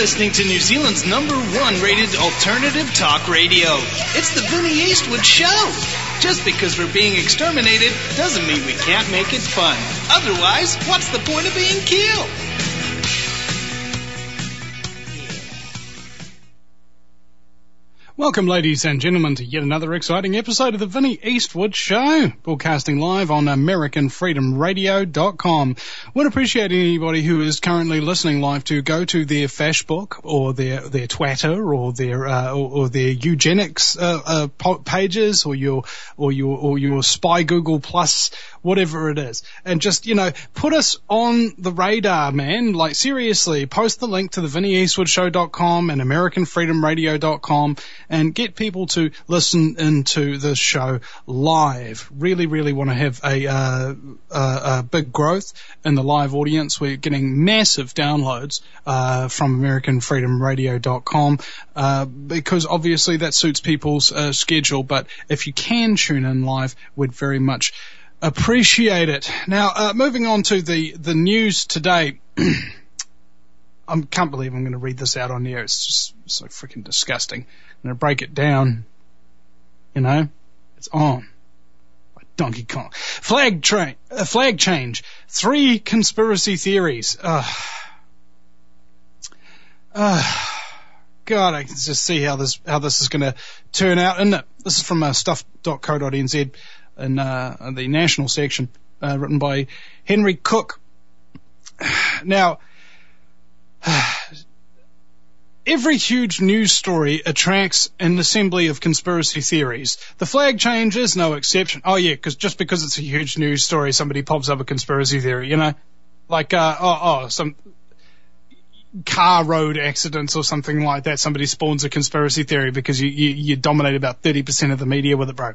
listening to New Zealand's #1 rated alternative talk radio. It's the Vinnie Eastwood Show. Just because we're being exterminated doesn't mean we can't make it fun. Otherwise, what's the point of being killed? Welcome, ladies and gentlemen, to yet another exciting episode of the Vinnie Eastwood Show, broadcasting live on AmericanFreedomRadio.com. Would appreciate anybody who is currently listening live to go to their Facebook or their Twitter or their eugenics pages or your Spy Google Plus, whatever it is, and just put us on the radar, man. Like, seriously, post the link to the VinnieEastwoodShow.com and AmericanFreedomRadio.com. And get people to listen into the show live. Really, really want to have a big growth in the live audience. We're getting massive downloads from AmericanFreedomRadio.com because obviously that suits people's schedule. But if you can tune in live, we'd very much appreciate it. Now, moving on to the news today. I can't believe I'm going to read this out on air. It's just so freaking disgusting. I'm going to break it down. It's on. By Donkey Kong. Flag change. 3 conspiracy theories. God, I can just see how this is going to turn out. And this is from stuff.co.nz in the national section, written by Henry Cook. Now, every huge news story attracts an assembly of conspiracy theories. The flag change is no exception. Oh yeah, because it's a huge news story, somebody pops up a conspiracy theory, like some car road accidents or something like that. Somebody spawns a conspiracy theory because you dominate about 30% of the media with it, bro.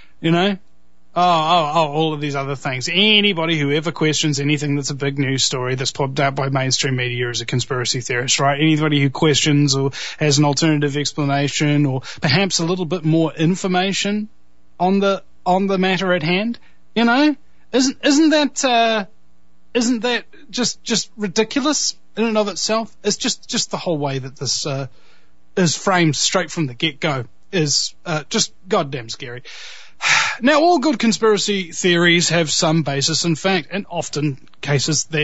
All of these other things. Anybody who ever questions anything that's a big news story that's popped out by mainstream media is a conspiracy theorist, right? Anybody who questions or has an alternative explanation or perhaps a little bit more information on the matter at hand, isn't that just ridiculous in and of itself? It's just the whole way that this is framed straight from the get-go is just goddamn scary. Now, all good conspiracy theories have some basis in fact, and often cases they're,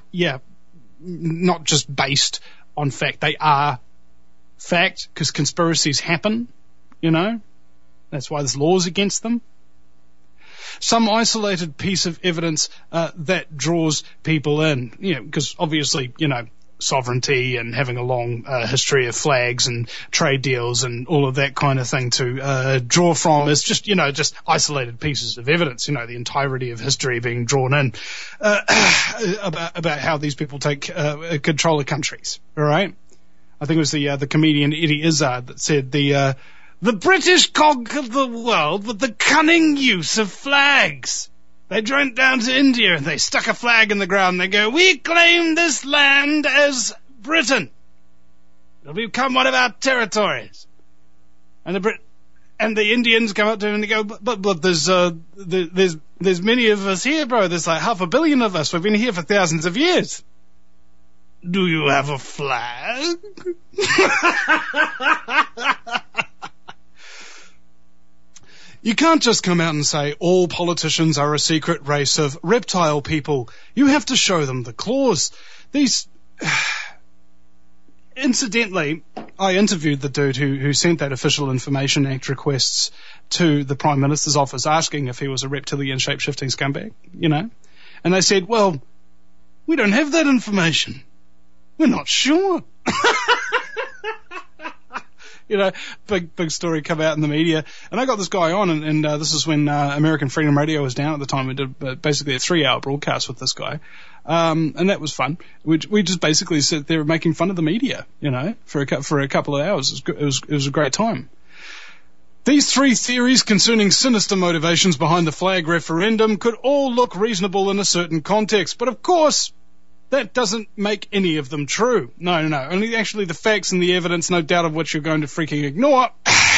not just based on fact, they are fact, because conspiracies happen, That's why there's laws against them. Some isolated piece of evidence that draws people in, because obviously, sovereignty and having a long history of flags and trade deals and all of that kind of thing to draw from is just isolated pieces of evidence, the entirety of history being drawn in about how these people take control of countries, all right? I think it was the comedian Eddie Izzard that said the British conquered the world with the cunning use of flags. They went down to India and they stuck a flag in the ground. They go, we claim this land as Britain. It'll become one of our territories. And the Indians come up to him and they go, but there's many of us here, bro. There's like 500 million of us. We've been here for thousands of years. Do you have a flag? You can't just come out and say all politicians are a secret race of reptile people. You have to show them the claws. Incidentally, I interviewed the dude who sent that Official Information Act requests to the Prime Minister's office asking if he was a reptilian shape-shifting scumbag, And they said, well, we don't have that information. We're not sure. Big story come out in the media. And I got this guy on, and this is when American Freedom Radio was down at the time. We did basically a 3-hour broadcast with this guy. And that was fun. We just basically sat there making fun of the media, for a couple of hours. It was a great time. These 3 theories concerning sinister motivations behind the flag referendum could all look reasonable in a certain context. But of course, that doesn't make any of them true. No. Only actually the facts and the evidence, no doubt of which you're going to freaking ignore,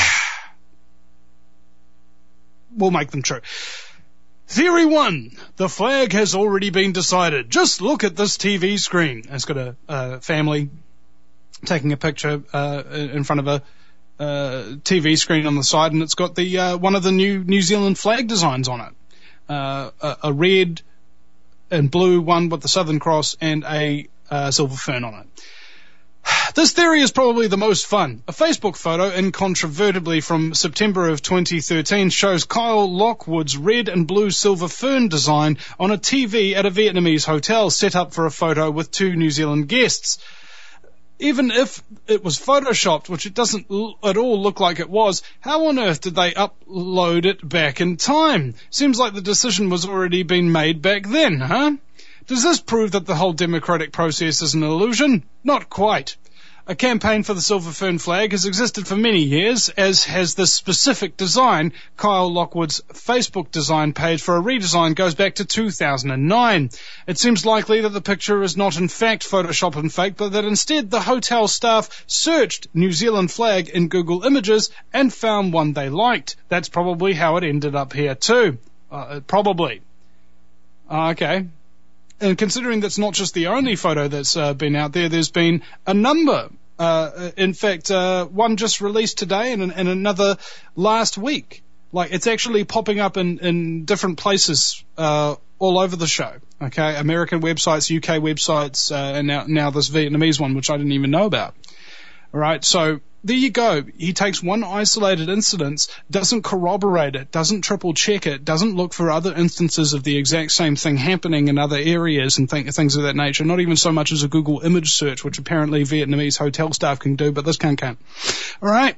will make them true. Theory 1. The flag has already been decided. Just look at this TV screen. It's got a family taking a picture in front of a TV screen on the side, and it's got the one of the New Zealand flag designs on it, a red and blue one with the Southern Cross and a silver fern on it. This theory is probably the most fun. A Facebook photo, incontrovertibly from September of 2013, shows Kyle Lockwood's red and blue silver fern design on a TV at a Vietnamese hotel set up for a photo with 2 New Zealand guests. Even if it was photoshopped, which it doesn't at all look like it was, how on earth did they upload it back in time? Seems like the decision was already been made back then, huh? Does this prove that the whole democratic process is an illusion? Not quite. A campaign for the silver fern flag has existed for many years, as has this specific design. Kyle Lockwood's Facebook design page for a redesign goes back to 2009. It seems likely that the picture is not in fact Photoshop and fake, but that instead the hotel staff searched New Zealand flag in Google Images and found one they liked. That's probably how it ended up here too. Probably. Okay. And considering that's not just the only photo that's been out there, there's been a number. In fact, one just released today and another last week. Like, it's actually popping up in different places all over the show. Okay, American websites, UK websites, and now this Vietnamese one, which I didn't even know about. All right, so there you go. He takes one isolated incident, doesn't corroborate it, doesn't triple check it, doesn't look for other instances of the exact same thing happening in other areas and things of that nature. Not even so much as a Google image search, which apparently Vietnamese hotel staff can do, but this can't. All right.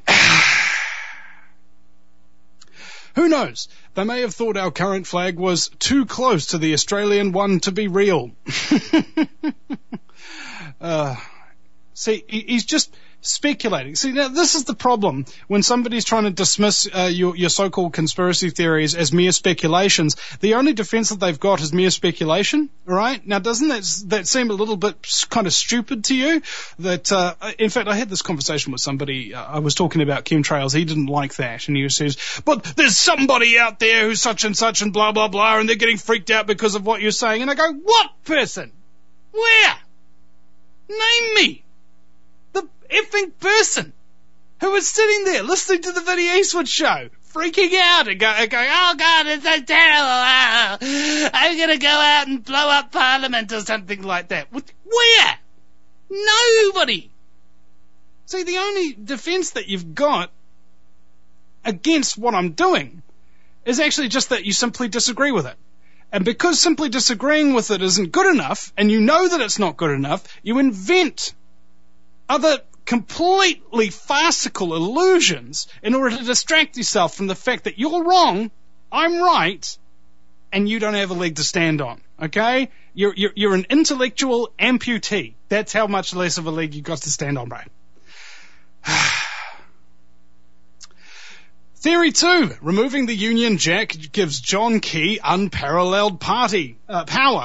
Who knows? They may have thought our current flag was too close to the Australian one to be real. See, he's just speculating. See, now this is the problem when somebody's trying to dismiss your so-called conspiracy theories as mere speculations. The only defense that they've got is mere speculation, right? Now, doesn't that seem a little bit kind of stupid to you? That, in fact, I had this conversation with somebody. I was talking about chemtrails. He didn't like that, and he says, "But there's somebody out there who's such and blah blah blah, and they're getting freaked out because of what you're saying." And I go, "What person? Where? Name me the effing person who was sitting there listening to the Vinnie Eastwood show, freaking out and going, oh God, it's so terrible. I'm going to go out and blow up Parliament or something like that. Where? Nobody. See, the only defense that you've got against what I'm doing is actually just that you simply disagree with it. And because simply disagreeing with it isn't good enough, and you know that it's not good enough, you invent other completely farcical illusions in order to distract yourself from the fact that you're wrong, I'm right, and you don't have a leg to stand on. Okay? You're an intellectual amputee. That's how much less of a leg you've got to stand on, bro. Theory 2. Removing the Union Jack gives John Key unparalleled power.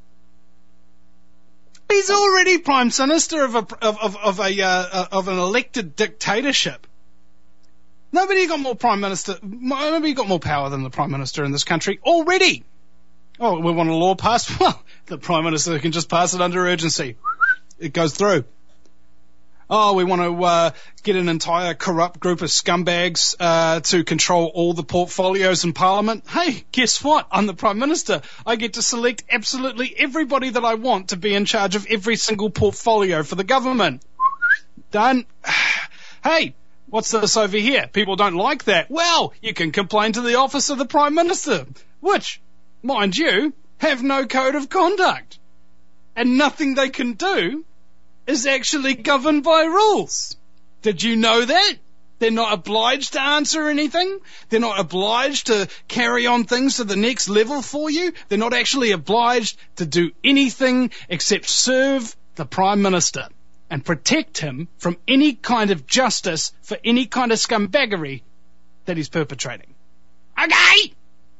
He's already Prime Minister of an elected dictatorship. Nobody got more power than the Prime Minister in this country already. Oh, we want a law passed? Well, the Prime Minister can just pass it under urgency. It goes through. Oh, we want to get an entire corrupt group of scumbags to control all the portfolios in Parliament. Hey, guess what? I'm the Prime Minister. I get to select absolutely everybody that I want to be in charge of every single portfolio for the government. Done. Hey, what's this over here? People don't like that. Well, you can complain to the office of the Prime Minister, which, mind you, have no code of conduct. And nothing they can do is actually governed by rules. Did you know that? They're not obliged to answer anything. They're not obliged to carry on things to the next level for you. They're not actually obliged to do anything except serve the Prime Minister and protect him from any kind of justice for any kind of scumbaggery that he's perpetrating. Okay?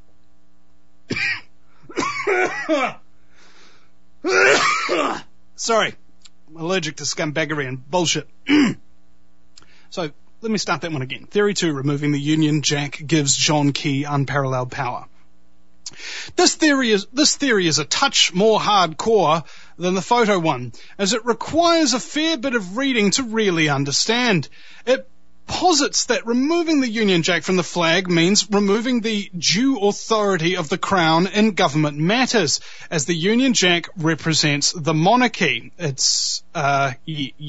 Sorry. I'm allergic to scumbaggery and bullshit. So, let me start that one again. Theory 2, removing the Union Jack gives John Key unparalleled power. This theory is a touch more hardcore than the photo one, as it requires a fair bit of reading to really understand. It posits that removing the Union Jack from the flag means removing the due authority of the Crown in government matters, as the Union Jack represents the monarchy. It's, At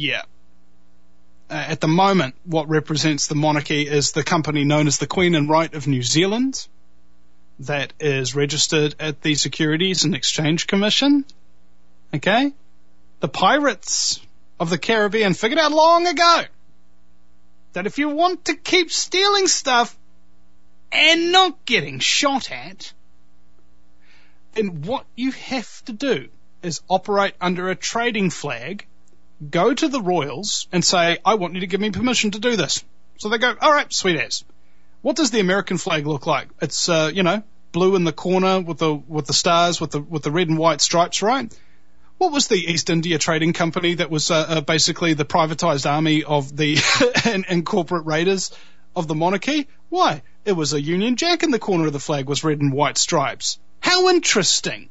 the moment, what represents the monarchy is the company known as the Queen and Right of New Zealand, that is registered at the Securities and Exchange Commission. Okay? The pirates of the Caribbean figured out long ago that if you want to keep stealing stuff and not getting shot at, then what you have to do is operate under a trading flag, go to the royals and say, I want you to give me permission to do this. So they go, all right, sweet as. What does the American flag look like? It's, blue in the corner with the stars, with the red and white stripes, right? What was the East India Trading Company that was basically the privatized army of the and corporate raiders of the monarchy? Why? It was a Union Jack in the corner of the flag was red and white stripes. How interesting.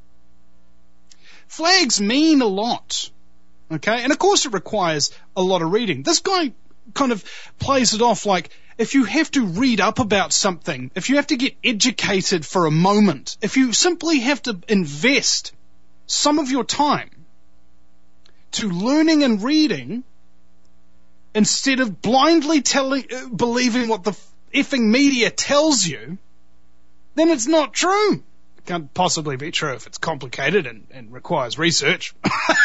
Flags mean a lot. Okay? And of course it requires a lot of reading. This guy kind of plays it off like, if you have to read up about something, if you have to get educated for a moment, if you simply have to invest some of your time to learning and reading instead of blindly believing what the effing media tells you, then it's not true. It can't possibly be true if it's complicated and requires research.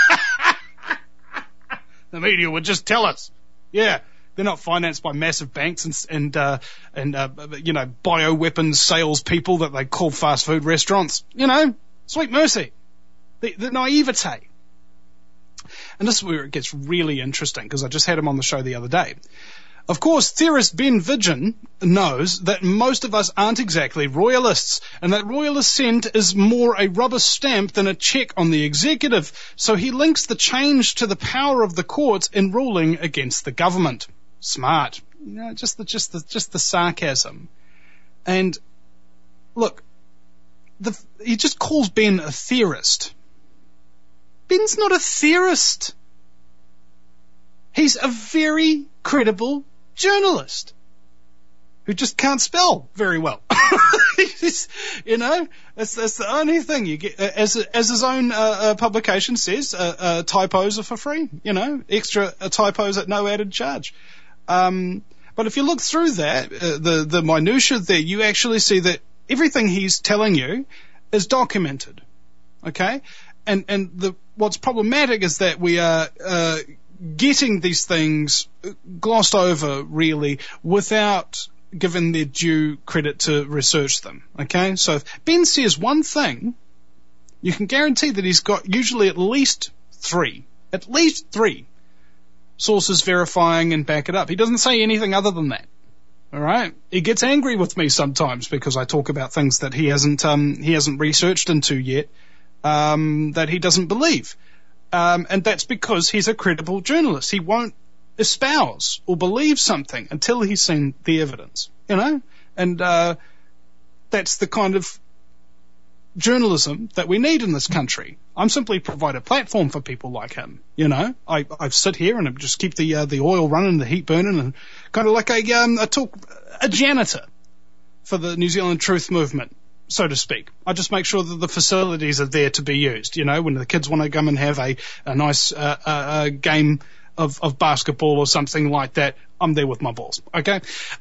The media would just tell us. Yeah, they're not financed by massive banks and bioweapons salespeople that they call fast food restaurants. Sweet mercy. The naivete. And this is where it gets really interesting, because I just had him on the show the other day. Of course, theorist Ben Vidgen knows that most of us aren't exactly royalists, and that royal assent is more a rubber stamp than a check on the executive, so he links the change to the power of the courts in ruling against the government. Smart. Just the sarcasm. And look, he just calls Ben a theorist. Ben's not a theorist. He's a very credible journalist who just can't spell very well. That's the only thing you get. As his own publication says, typos are for free. Extra typos at no added charge. But if you look through that, the minutiae there, you actually see that everything he's telling you is documented. Okay, and what's problematic is that we are getting these things glossed over, really, without giving their due credit to research them. Okay, so if Ben says one thing, you can guarantee that he's got usually at least three sources verifying and back it up. He doesn't say anything other than that. All right, he gets angry with me sometimes because I talk about things that he hasn't researched into yet, that he doesn't believe. And that's because he's a credible journalist. He won't espouse or believe something until he's seen the evidence, and that's the kind of journalism that we need in this country. I'm simply provide a platform for people like him. I sit here and just keep the oil running, the heat burning, and kind of like a janitor for the New Zealand Truth Movement, so to speak. I just make sure that the facilities are there to be used. When the kids want to come and have a nice game of basketball or something like that, I'm there with my balls. Okay?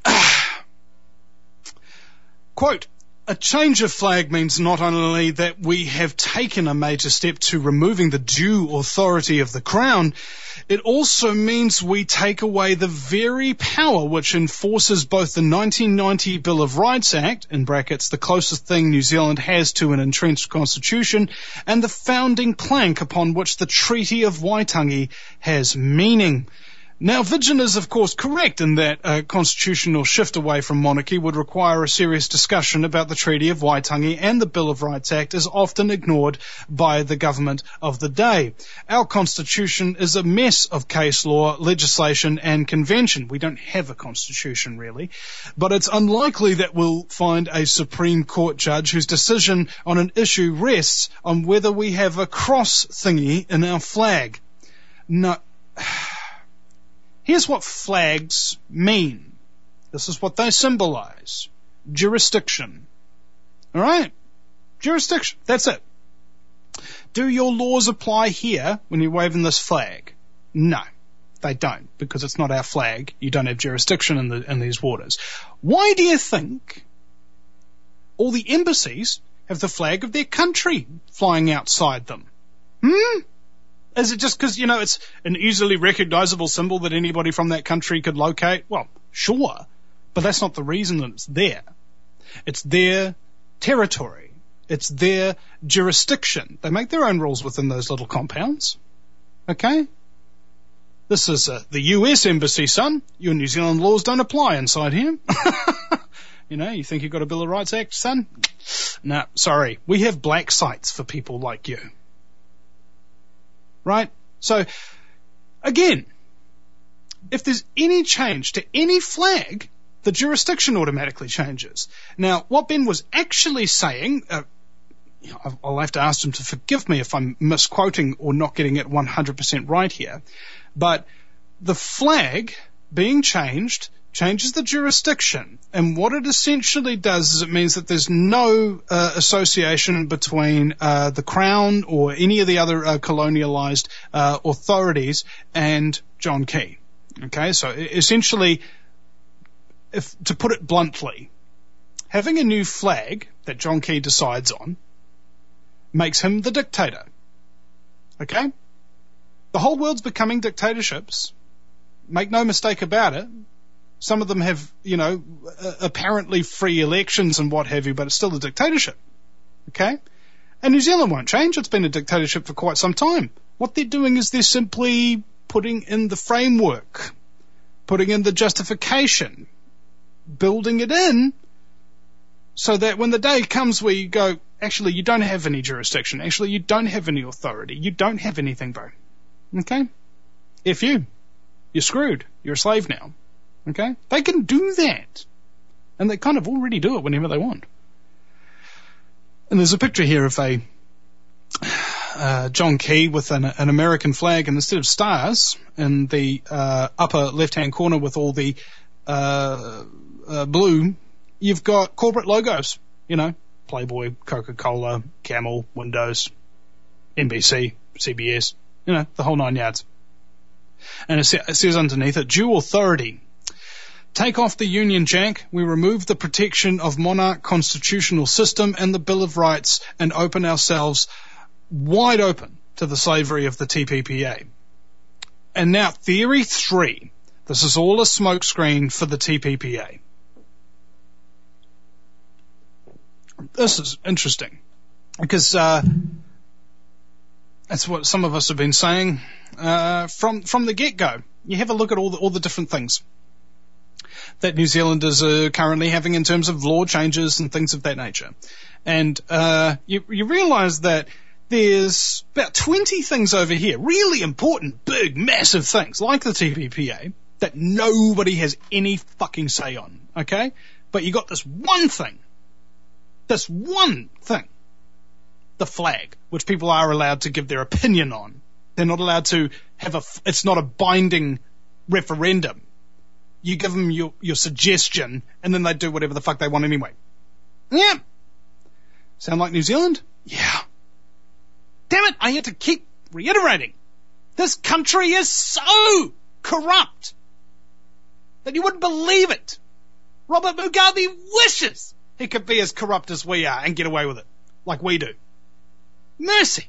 Quote, a change of flag means not only that we have taken a major step to removing the due authority of the Crown, it also means we take away the very power which enforces both the 1990 Bill of Rights Act, in brackets, the closest thing New Zealand has to an entrenched constitution, and the founding plank upon which the Treaty of Waitangi has meaning. Now, Vidgen is, of course, correct in that a constitutional shift away from monarchy would require a serious discussion about the Treaty of Waitangi and the Bill of Rights Act is often ignored by the government of the day. Our constitution is a mess of case law, legislation and convention. We don't have a constitution, really, but it's unlikely that we'll find a Supreme Court judge whose decision on an issue rests on whether we have a cross thingy in our flag. No. Here's what flags mean. This is what they symbolize. Jurisdiction. All right? Jurisdiction. That's it. Do your laws apply here when you're waving this flag? No, they don't, because it's not our flag. You don't have jurisdiction in these waters. Why do you think all the embassies have the flag of their country flying outside them? Is it just because, it's an easily recognizable symbol that anybody from that country could locate? Well, sure, but that's not the reason that it's there. It's their territory. It's their jurisdiction. They make their own rules within those little compounds. Okay? This is the US Embassy, son. Your New Zealand laws don't apply inside here. You think you've got a Bill of Rights Act, son? No, sorry. We have black sites for people like you. Right? So, again, if there's any change to any flag, the jurisdiction automatically changes. Now, what Ben was actually saying, I'll have to ask him to forgive me if I'm misquoting or not getting it 100% right here, but the flag being changed changes the jurisdiction. And what it essentially does is it means that there's no association between the Crown or any of the other colonialized authorities and John Key. Okay, so essentially, to put it bluntly, having a new flag that John Key decides on makes him the dictator. Okay? The whole world's becoming dictatorships. Make no mistake about it. Some of them have, apparently free elections and what have you, but it's still a dictatorship. Okay? And New Zealand won't change. It's been a dictatorship for quite some time. What they're doing is they're simply putting in the framework, putting in the justification, building it in so that when the day comes where you go, actually, you don't have any jurisdiction. Actually, you don't have any authority. You don't have anything, bro. Okay? You're screwed. You're a slave now. Okay? They can do that. And they kind of already do it whenever they want. And there's a picture here of a John Key with an American flag, and instead of stars in the upper left-hand corner with all the blue, you've got corporate logos. Playboy, Coca-Cola, Camel, Windows, NBC, CBS, the whole 9 yards. And it says underneath it, due authority. Take off the Union Jack, we remove the protection of monarch constitutional system and the Bill of Rights and open ourselves wide open to the slavery of the TPPA. And now, theory 3. This is all a smokescreen for the TPPA. This is interesting because that's what some of us have been saying from the get-go. You have a look at all the different things that New Zealanders are currently having in terms of law changes and things of that nature. And you realise that there's about 20 things over here, really important, big, massive things, like the TPPA, that nobody has any fucking say on, okay? But you got this one thing, the flag, which people are allowed to give their opinion on. They're not allowed to it's not a binding referendum. You give them your suggestion, and then they do whatever the fuck they want anyway. Yeah. Sound like New Zealand? Yeah. Damn it, I had to keep reiterating. This country is so corrupt that you wouldn't believe it. Robert Mugabe wishes he could be as corrupt as we are and get away with it, like we do. Mercy.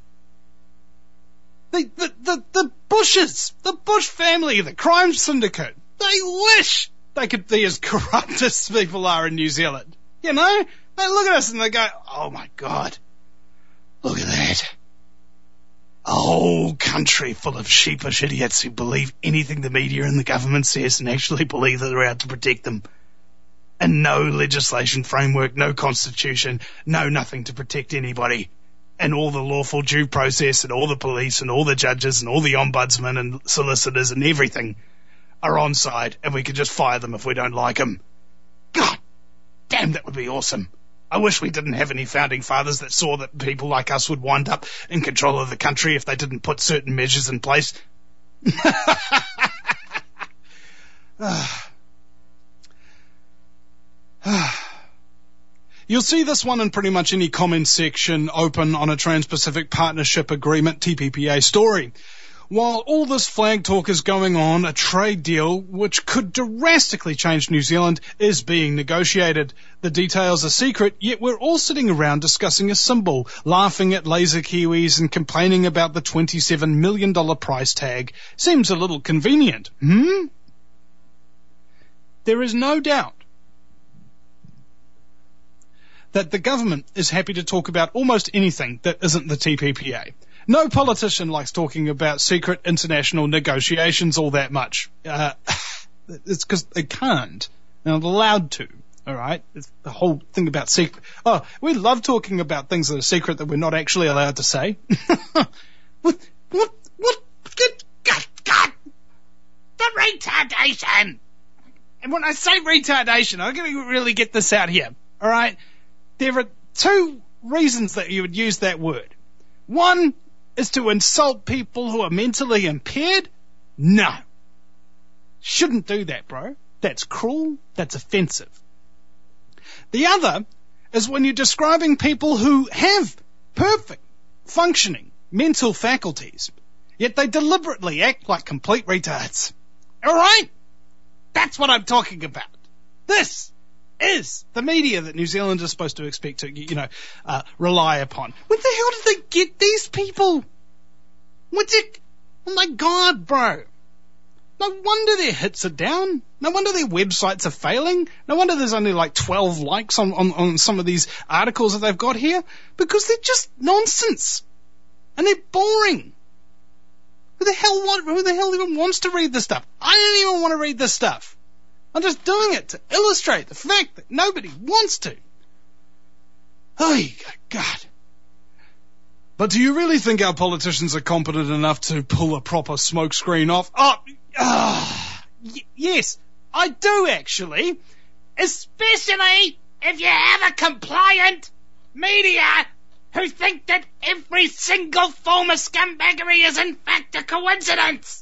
The Bushes, the Bush family, the crime syndicate, they wish they could be as corrupt as people are in New Zealand. They look at us and they go, oh my God, look at that. Oh, come country full of sheepish idiots who believe anything the media and the government says and actually believe that they're out to protect them. And no legislation framework, no constitution, no nothing to protect anybody. And all the lawful due process and all the police and all the judges and all the ombudsmen and solicitors and everything are on side, and we can just fire them if we don't like them. God damn, that would be awesome. I wish we didn't have any founding fathers that saw that people like us would wind up in control of the country if they didn't put certain measures in place. You'll see this one in pretty much any comment section open on a Trans-Pacific Partnership Agreement, TPPA, story. While all this flag talk is going on, a trade deal which could drastically change New Zealand is being negotiated. The details are secret, yet we're all sitting around discussing a symbol, laughing at laser Kiwis and complaining about the $27 million price tag. Seems a little convenient, There is no doubt that the government is happy to talk about almost anything that isn't the TPPA. No politician likes talking about secret international negotiations all that much. It's because they can't. They're not allowed to. All right? It's the whole thing about secret. Oh, we love talking about things that are secret that we're not actually allowed to say. What? Good God! The retardation! And when I say retardation, I'm going to really get this out here. All right? There are two reasons that you would use that word. One is to insult people who are mentally impaired? No. Shouldn't do that, bro. That's cruel. That's offensive. The other is when you're describing people who have perfect, functioning mental faculties, yet they deliberately act like complete retards. All right? That's what I'm talking about. This is the media that New Zealand is supposed to expect to, rely upon. Where the hell did they get these people? Oh my God, bro. No wonder their hits are down. No wonder their websites are failing. No wonder there's only like 12 likes on some of these articles that they've got here. Because they're just nonsense. And they're boring. Who the hell even wants to read this stuff? I don't even want to read this stuff. I'm just doing it to illustrate the fact that nobody wants to. Oh, God. But do you really think our politicians are competent enough to pull a proper smokescreen off? Yes, I do actually. Especially if you have a compliant media who think that every single form of scumbaggery is in fact a coincidence.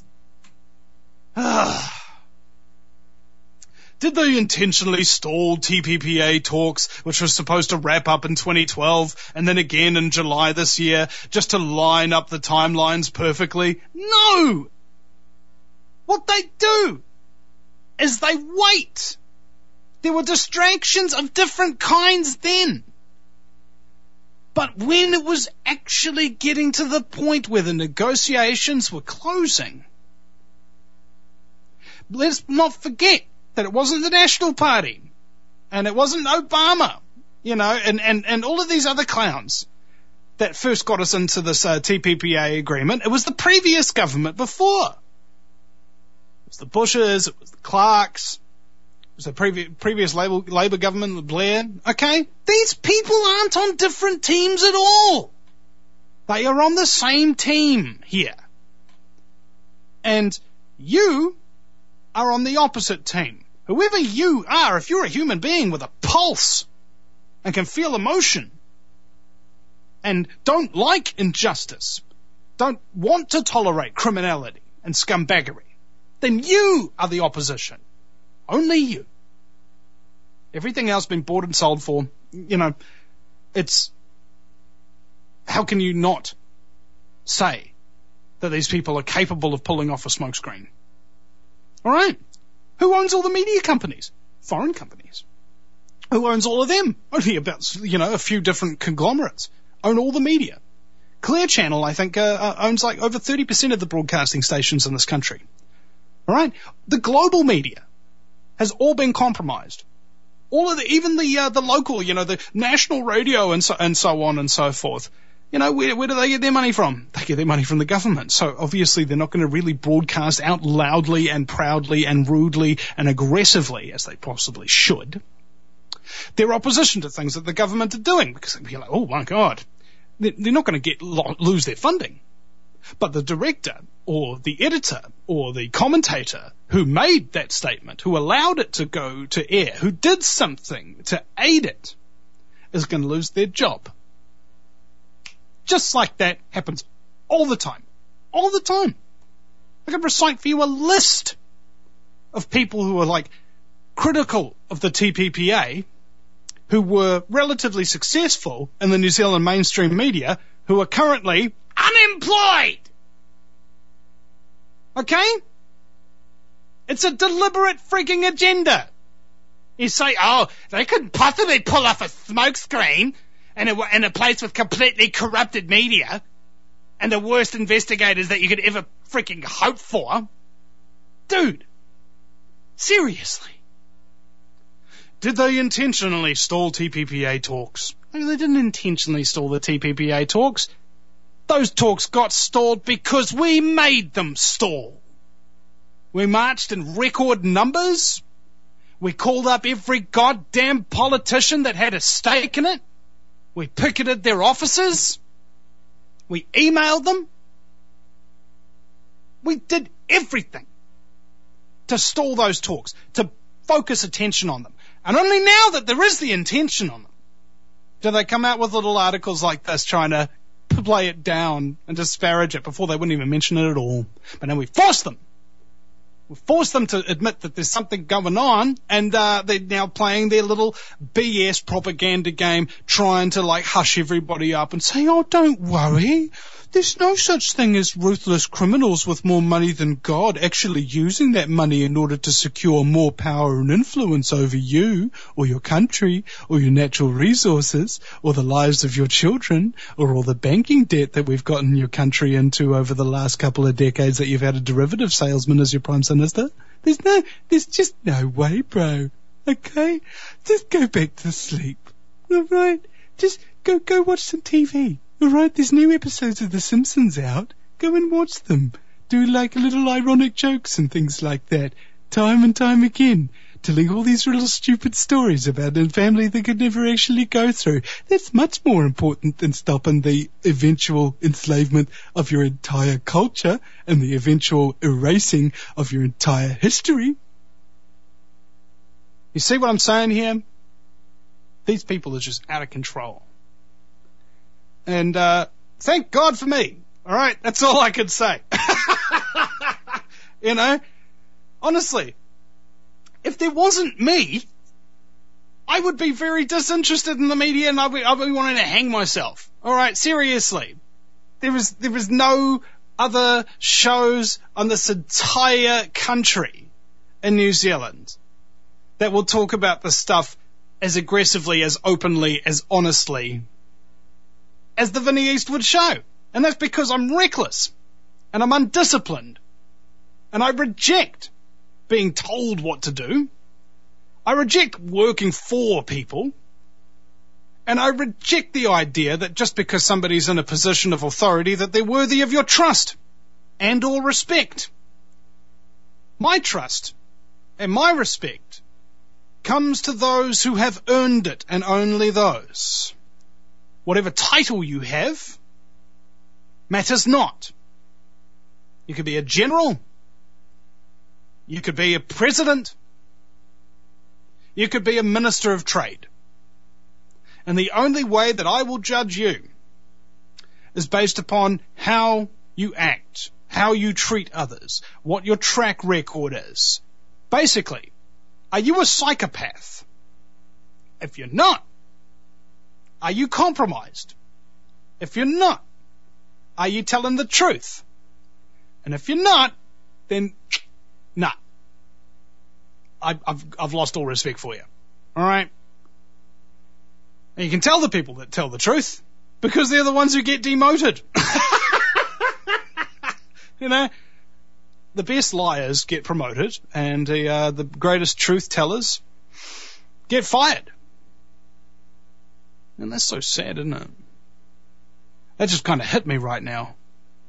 Did they intentionally stall TPPA talks, which was supposed to wrap up in 2012, and then again in July this year, just to line up the timelines perfectly? No! What they do is they wait. There were distractions of different kinds then. But when it was actually getting to the point where the negotiations were closing, let's not forget that it wasn't the National Party, and it wasn't Obama, and all of these other clowns that first got us into this TPPA agreement. It was the previous government before. It was the Bushes, it was the Clarks, it was the previous Labour government with Blair. Okay? These people aren't on different teams at all. They are on the same team here. And you are on the opposite team. Whoever you are, if you're a human being with a pulse and can feel emotion and don't like injustice, don't want to tolerate criminality and scumbaggery, then you are the opposition. Only you. Everything else been bought and sold for, it's, how can you not say that these people are capable of pulling off a smokescreen? All right. Who owns all the media companies? Foreign companies. Who owns all of them? Only about, a few different conglomerates own all the media. Clear Channel, I think, owns like over 30% of the broadcasting stations in this country. All right? The global media has all been compromised. All of even the local, the national radio and so on and so forth. Where do they get their money from? They get their money from the government. So obviously they're not going to really broadcast out loudly and proudly and rudely and aggressively as they possibly should their opposition to things that the government are doing, because they'd be like, oh my God, they're not going to lose their funding. But the director or the editor or the commentator who made that statement, who allowed it to go to air, who did something to aid it, is going to lose their job. Just like that happens all the time. All the time. I can recite for you a list of people who are like critical of the TPPA, who were relatively successful in the New Zealand mainstream media, who are currently unemployed. Okay? It's a deliberate freaking agenda. You say, oh, they couldn't possibly pull off a smokescreen in a place with completely corrupted media and the worst investigators that you could ever freaking hope for. Dude, seriously. Did they intentionally stall TPPA talks? No, they didn't intentionally stall the TPPA talks. Those talks got stalled because we made them stall. We marched in record numbers. We called up every goddamn politician that had a stake in it. We picketed their offices. We emailed them. We did everything to stall those talks, to focus attention on them. And only now that there is the intention on them, do they come out with little articles like this trying to play it down and disparage it. Before they wouldn't even mention it at all. But now we force them. We force them to admit that there's something going on, and they're now playing their little BS propaganda game, trying to like hush everybody up and say, oh, don't worry. There's no such thing as ruthless criminals with more money than God actually using that money in order to secure more power and influence over you or your country or your natural resources or the lives of your children or all the banking debt that we've gotten your country into over the last couple of decades that you've had a derivative salesman as your prime minister. There's just no way, bro. Okay? Just go back to sleep. All right? Just go watch some TV. All right, there's new episodes of The Simpsons out. Go and watch them. Do like little ironic jokes and things like that, time and time again, telling all these little stupid stories about a family they could never actually go through. That's much more important than stopping the eventual enslavement of your entire culture and the eventual erasing of your entire history. You see what I'm saying here? These people are just out of control. And thank God for me. All right, that's all I can say. You know, honestly, if there wasn't me, I would be very disinterested in the media, and I'd be wanting to hang myself. All right, seriously, there is no other shows on this entire country in New Zealand that will talk about this stuff as aggressively, as openly, as honestly as the Vinnie Eastwood Show. And that's because I'm reckless and I'm undisciplined and I reject being told what to do. I reject working for people, and I reject the idea that just because somebody's in a position of authority that they're worthy of your trust and or respect. My trust and my respect comes to those who have earned it, and only those. Whatever title you have matters not. You could be a general. You could be a president. You could be a minister of trade. And the only way that I will judge you is based upon how you act, how you treat others, what your track record is. Basically, are you a psychopath? If you're not, are you compromised? If you're not, are you telling the truth? And if you're not, then nah. I've lost all respect for you. All right? And you can tell the people that tell the truth because they're the ones who get demoted. You know, the best liars get promoted, and the greatest truth tellers get fired. And that's so sad, isn't it? That just kind of hit me right now.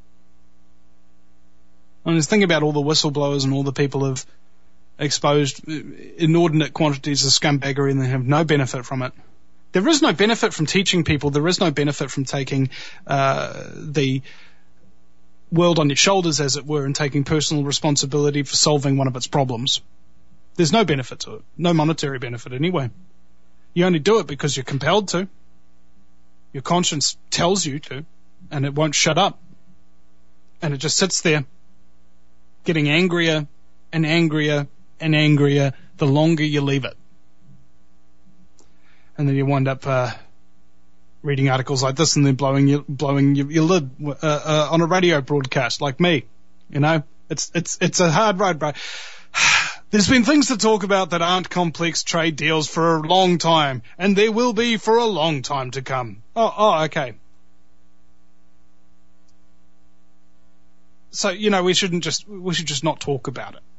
I mean, think about all the whistleblowers and all the people who've exposed inordinate quantities of scumbaggery and they have no benefit from it. There is no benefit from teaching people. There is no benefit from taking the world on your shoulders, as it were, and taking personal responsibility for solving one of its problems. There's no benefit to it. No monetary benefit anyway. You only do it because you're compelled to. Your conscience tells you to, and it won't shut up. And it just sits there, getting angrier and angrier and angrier the longer you leave it. And then you wind up reading articles like this and then blowing your lid on a radio broadcast like me. You know, it's a hard road, bro. There's been things to talk about that aren't complex trade deals for a long time, and there will be for a long time to come. Oh, okay. So, you know, we should just not talk about it.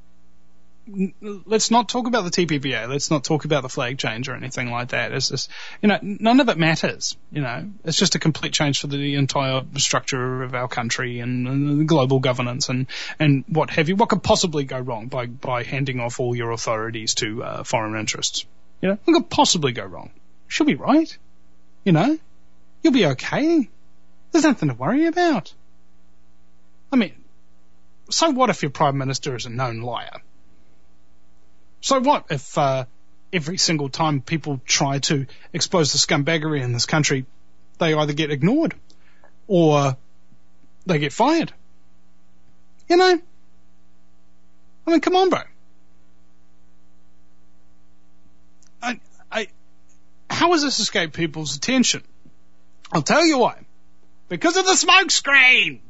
Let's not talk about the TPPA. Let's not talk about the flag change or anything like that. It's just, you know, none of it matters. You know, it's just a complete change for the entire structure of our country and global governance and what have you. What could possibly go wrong by handing off all your authorities to foreign interests? You know, what could possibly go wrong? She'll be right. You know, you'll be okay. There's nothing to worry about. I mean, so what if your prime minister is a known liar? So what if every single time people try to expose the scumbaggery in this country, they either get ignored or they get fired? You know? I mean, come on, bro. How has this escaped people's attention? I'll tell you why. Because of the smoke screen!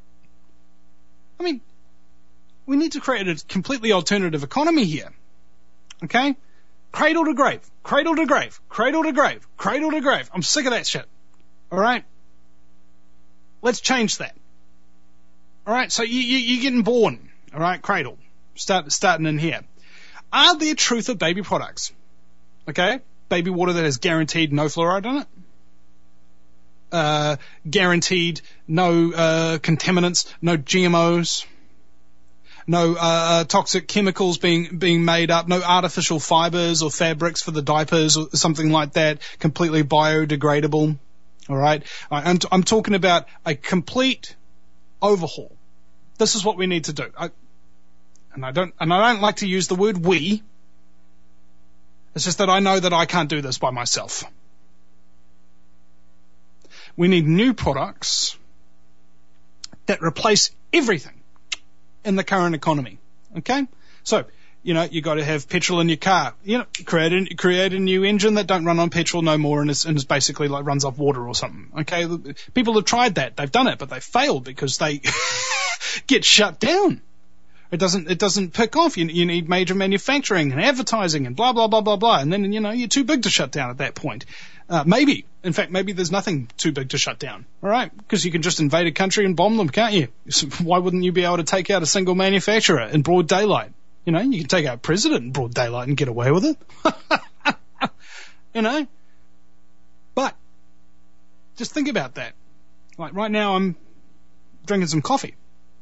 I mean, we need to create a completely alternative economy here. Okay? Cradle to grave, cradle to grave, cradle to grave, cradle to grave. I'm sick of that shit. Alright? Let's change that. Alright? So you're getting born. Alright? Cradle. Starting in here. Are there truth of baby products? Okay? Baby water that has guaranteed no fluoride in it? Guaranteed no contaminants, no GMOs, no toxic chemicals being made up, no artificial fibers or fabrics for the diapers or something like that, completely biodegradable. All right, I'm talking about a complete overhaul. This is what we need to do. I don't like to use the word we. It's just that I know that I can't do this by myself. We need new products that replace everything in the current economy. Okay? So, you know, you got to have petrol in your car. You know, create a new engine that don't run on petrol no more and is basically like runs off water or something. Okay? People have tried that. They've done it, but they failed because they get shut down. It doesn't pick off. You need major manufacturing and advertising and blah, blah, blah, blah, blah. And then, you know, you're too big to shut down at that point. Maybe there's nothing too big to shut down. All right. Because you can just invade a country and bomb them, can't you? So why wouldn't you be able to take out a single manufacturer in broad daylight? You know, you can take out a president in broad daylight and get away with it. You know, but just think about that. Like right now I'm drinking some coffee.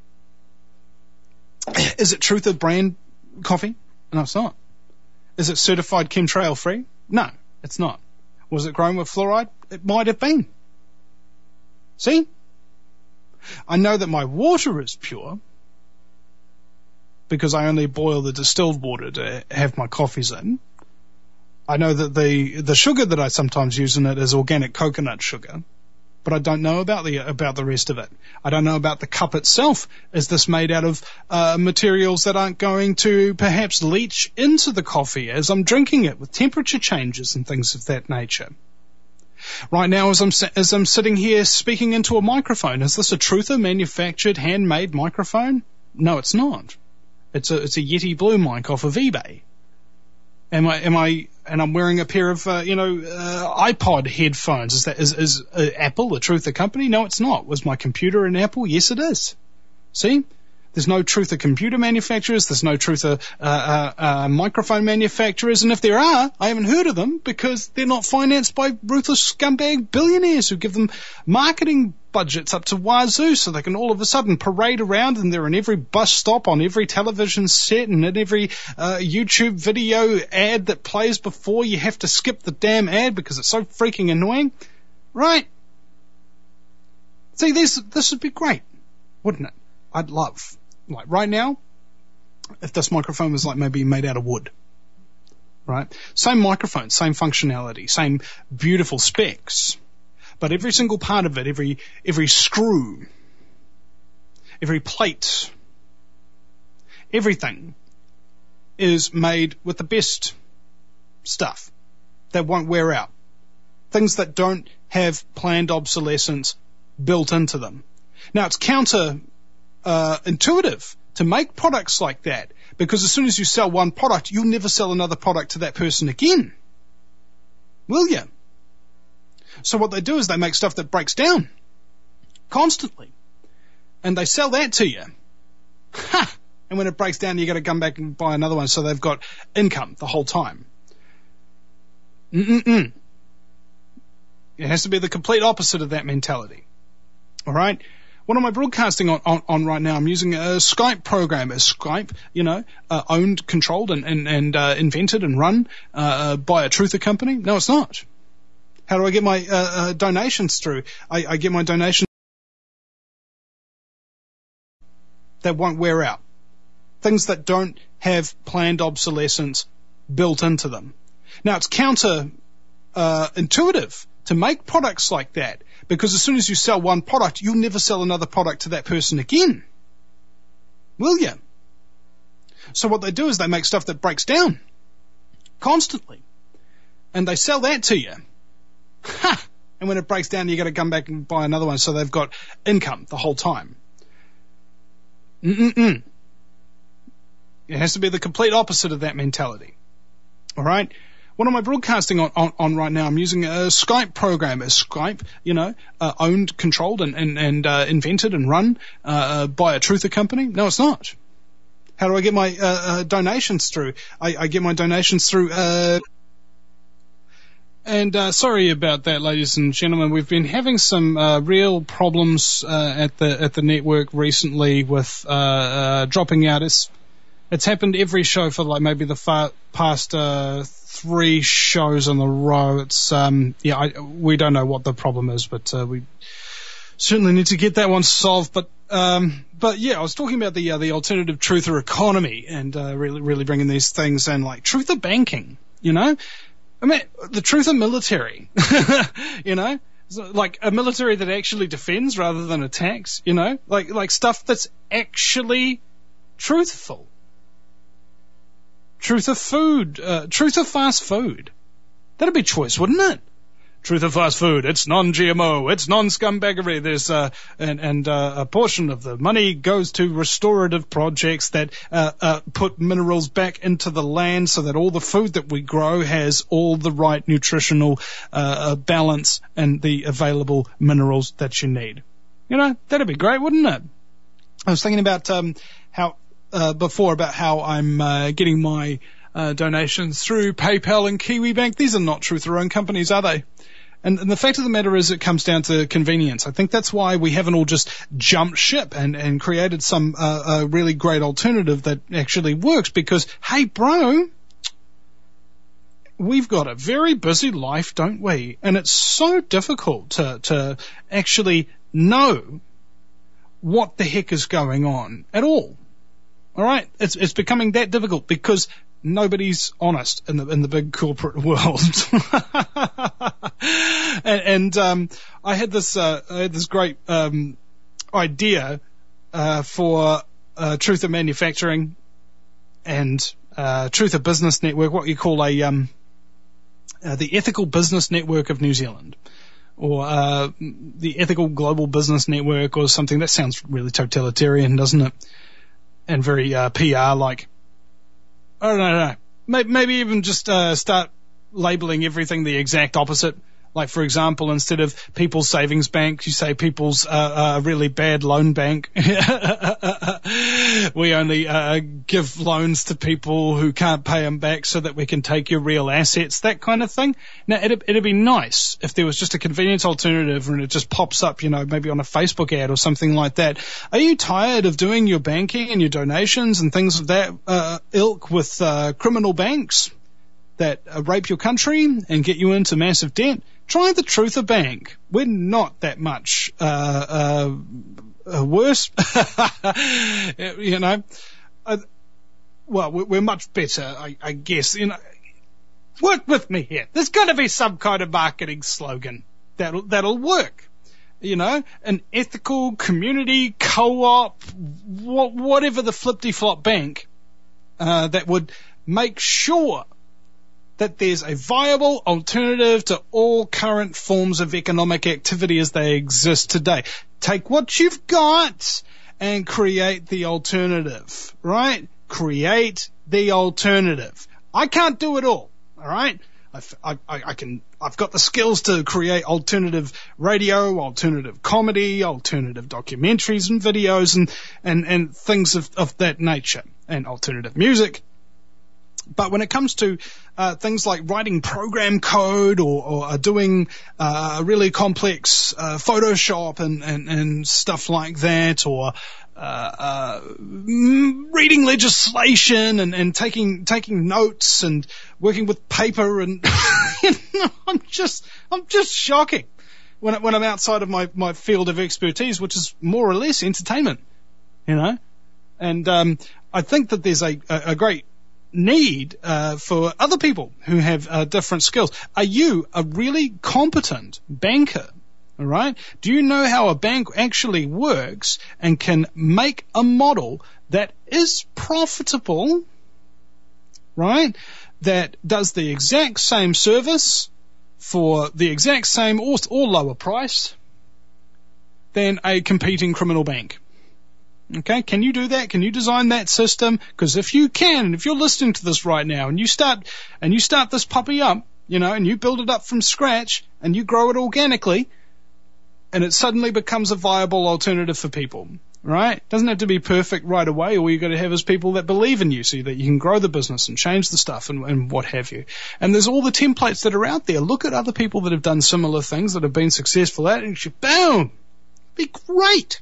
Is it Truth of Brand coffee? No, it's not. Is it certified chemtrail free? No, it's not. Was it grown with fluoride? It might have been. See? I know that my water is pure because I only boil the distilled water to have my coffees in. I know that the sugar that I sometimes use in it is organic coconut sugar, but I don't know about the rest of it. I don't know about the cup itself. Is this made out of materials that aren't going to perhaps leach into the coffee as I'm drinking it with temperature changes and things of that nature? Right now, as I'm sitting here speaking into a microphone, is this a Truther manufactured handmade microphone? No, it's not. It's a Yeti Blue mic off of eBay. And I'm wearing a pair of, iPod headphones. Is Apple a Truther company? No, it's not. Was my computer an Apple? Yes, it is. See? There's no truther computer manufacturers. There's no truther microphone manufacturers. And if there are, I haven't heard of them because they're not financed by ruthless scumbag billionaires who give them marketing budgets up to wazoo so they can all of a sudden parade around, and they're in every bus stop, on every television set, and in every YouTube video ad that plays before you have to skip the damn ad because it's so freaking annoying. Right? See, this would be great, wouldn't it? I'd love, like right now, if this microphone was like maybe made out of wood, right? Same microphone, same functionality, same beautiful specs, but every single part of it, every screw, every plate, everything is made with the best stuff that won't wear out. Things that don't have planned obsolescence built into them. Now, it's intuitive to make products like that, because as soon as you sell one product, you'll never sell another product to that person again. Will you? So what they do is they make stuff that breaks down constantly, and they sell that to you. Ha! And when it breaks down, you got to come back and buy another one, so they've got income the whole time. It has to be the complete opposite of that mentality. All right? What am I broadcasting on right now? I'm using a Skype program. Is Skype, owned, controlled, and invented and run by a truther company? No, it's not. How do I get my donations through? I get my donations that won't wear out. Things that don't have planned obsolescence built into them. Now, it's intuitive to make products like that, because as soon as you sell one product, you'll never sell another product to that person again. Will you? So what they do is they make stuff that breaks down constantly, and they sell that to you. Ha! And when it breaks down, you got to come back and buy another one, so they've got income the whole time. It has to be the complete opposite of that mentality. All right? What am I broadcasting on right now? I'm using a Skype program. Is Skype, owned, controlled, and invented and run by a truther company? No, it's not. How do I get my donations through? I get my donations through. Sorry about that, ladies and gentlemen. We've been having some real problems at the network recently with dropping out. It's happened every show for like maybe the past 3 shows in a row. It's we don't know what the problem is, but we certainly need to get that one solved. But yeah, I was talking about the alternative truther economy and really bringing these things in, like truther banking. I mean, the truther military. Like a military that actually defends rather than attacks. Like stuff that's actually truthful. Truther food, truther fast food. That'd be choice, wouldn't it? Truther fast food, it's non-GMO, it's non-scumbaggery. There's a portion of the money goes to restorative projects that put minerals back into the land so that all the food that we grow has all the right nutritional balance and the available minerals that you need. That'd be great, wouldn't it? I was thinking about before about how I'm getting my donations through PayPal and KiwiBank. These are not truther-owned companies, are they? And the fact of the matter is it comes down to convenience. I think that's why we haven't all just jumped ship and created some really great alternative that actually works, because, hey, bro, we've got a very busy life, don't we? And it's so difficult to actually know what the heck is going on at all. All right, it's becoming that difficult because nobody's honest in the big corporate world. and I had this great idea for Truther Manufacturing and Truther Business Network, what you call the Ethical Business Network of New Zealand, or the Ethical Global Business Network, or something. That sounds really totalitarian, doesn't it? And very PR-like. I don't know. Maybe even just start labeling everything the exact opposite Like, for example, instead of People's Savings Bank, you say People's really bad loan bank. We only give loans to people who can't pay them back so that we can take your real assets, that kind of thing. Now, it'd be nice if there was just a convenient alternative and it just pops up, maybe on a Facebook ad or something like that. Are you tired of doing your banking and your donations and things of that ilk with criminal banks that rape your country and get you into massive debt? Try the Truther Bank. We're not that much worse. Well, we're much better, I guess. Work with me here. There's got to be some kind of marketing slogan that'll work. An ethical community co-op, whatever the flippity-flop bank that would make sure that there's a viable alternative to all current forms of economic activity as they exist today. Take what you've got and create the alternative, right? Create the alternative. I can't do it all right? I've got the skills to create alternative radio, alternative comedy, alternative documentaries and videos and things of that nature, and alternative music. But when it comes to things like writing program code or doing really complex Photoshop and stuff like that, or reading legislation and taking notes and working with paper and I'm just shocking when I'm outside of my field of expertise, which is more or less entertainment, and I think that there's a great need for other people who have different skills. Are you a really competent banker? All right. Do you know how a bank actually works and can make a model that is profitable, right? That does the exact same service for the exact same or lower price than a competing criminal bank? Okay, can you do that? Can you design that system? Because if you can, if you're listening to this right now and you start this puppy up, and you build it up from scratch and you grow it organically, and it suddenly becomes a viable alternative for people, right? It doesn't have to be perfect right away. All you got to have is people that believe in you so that you can grow the business and change the stuff and what have you. And there's all the templates that are out there. Look at other people that have done similar things that have been successful at it, and boom, be great.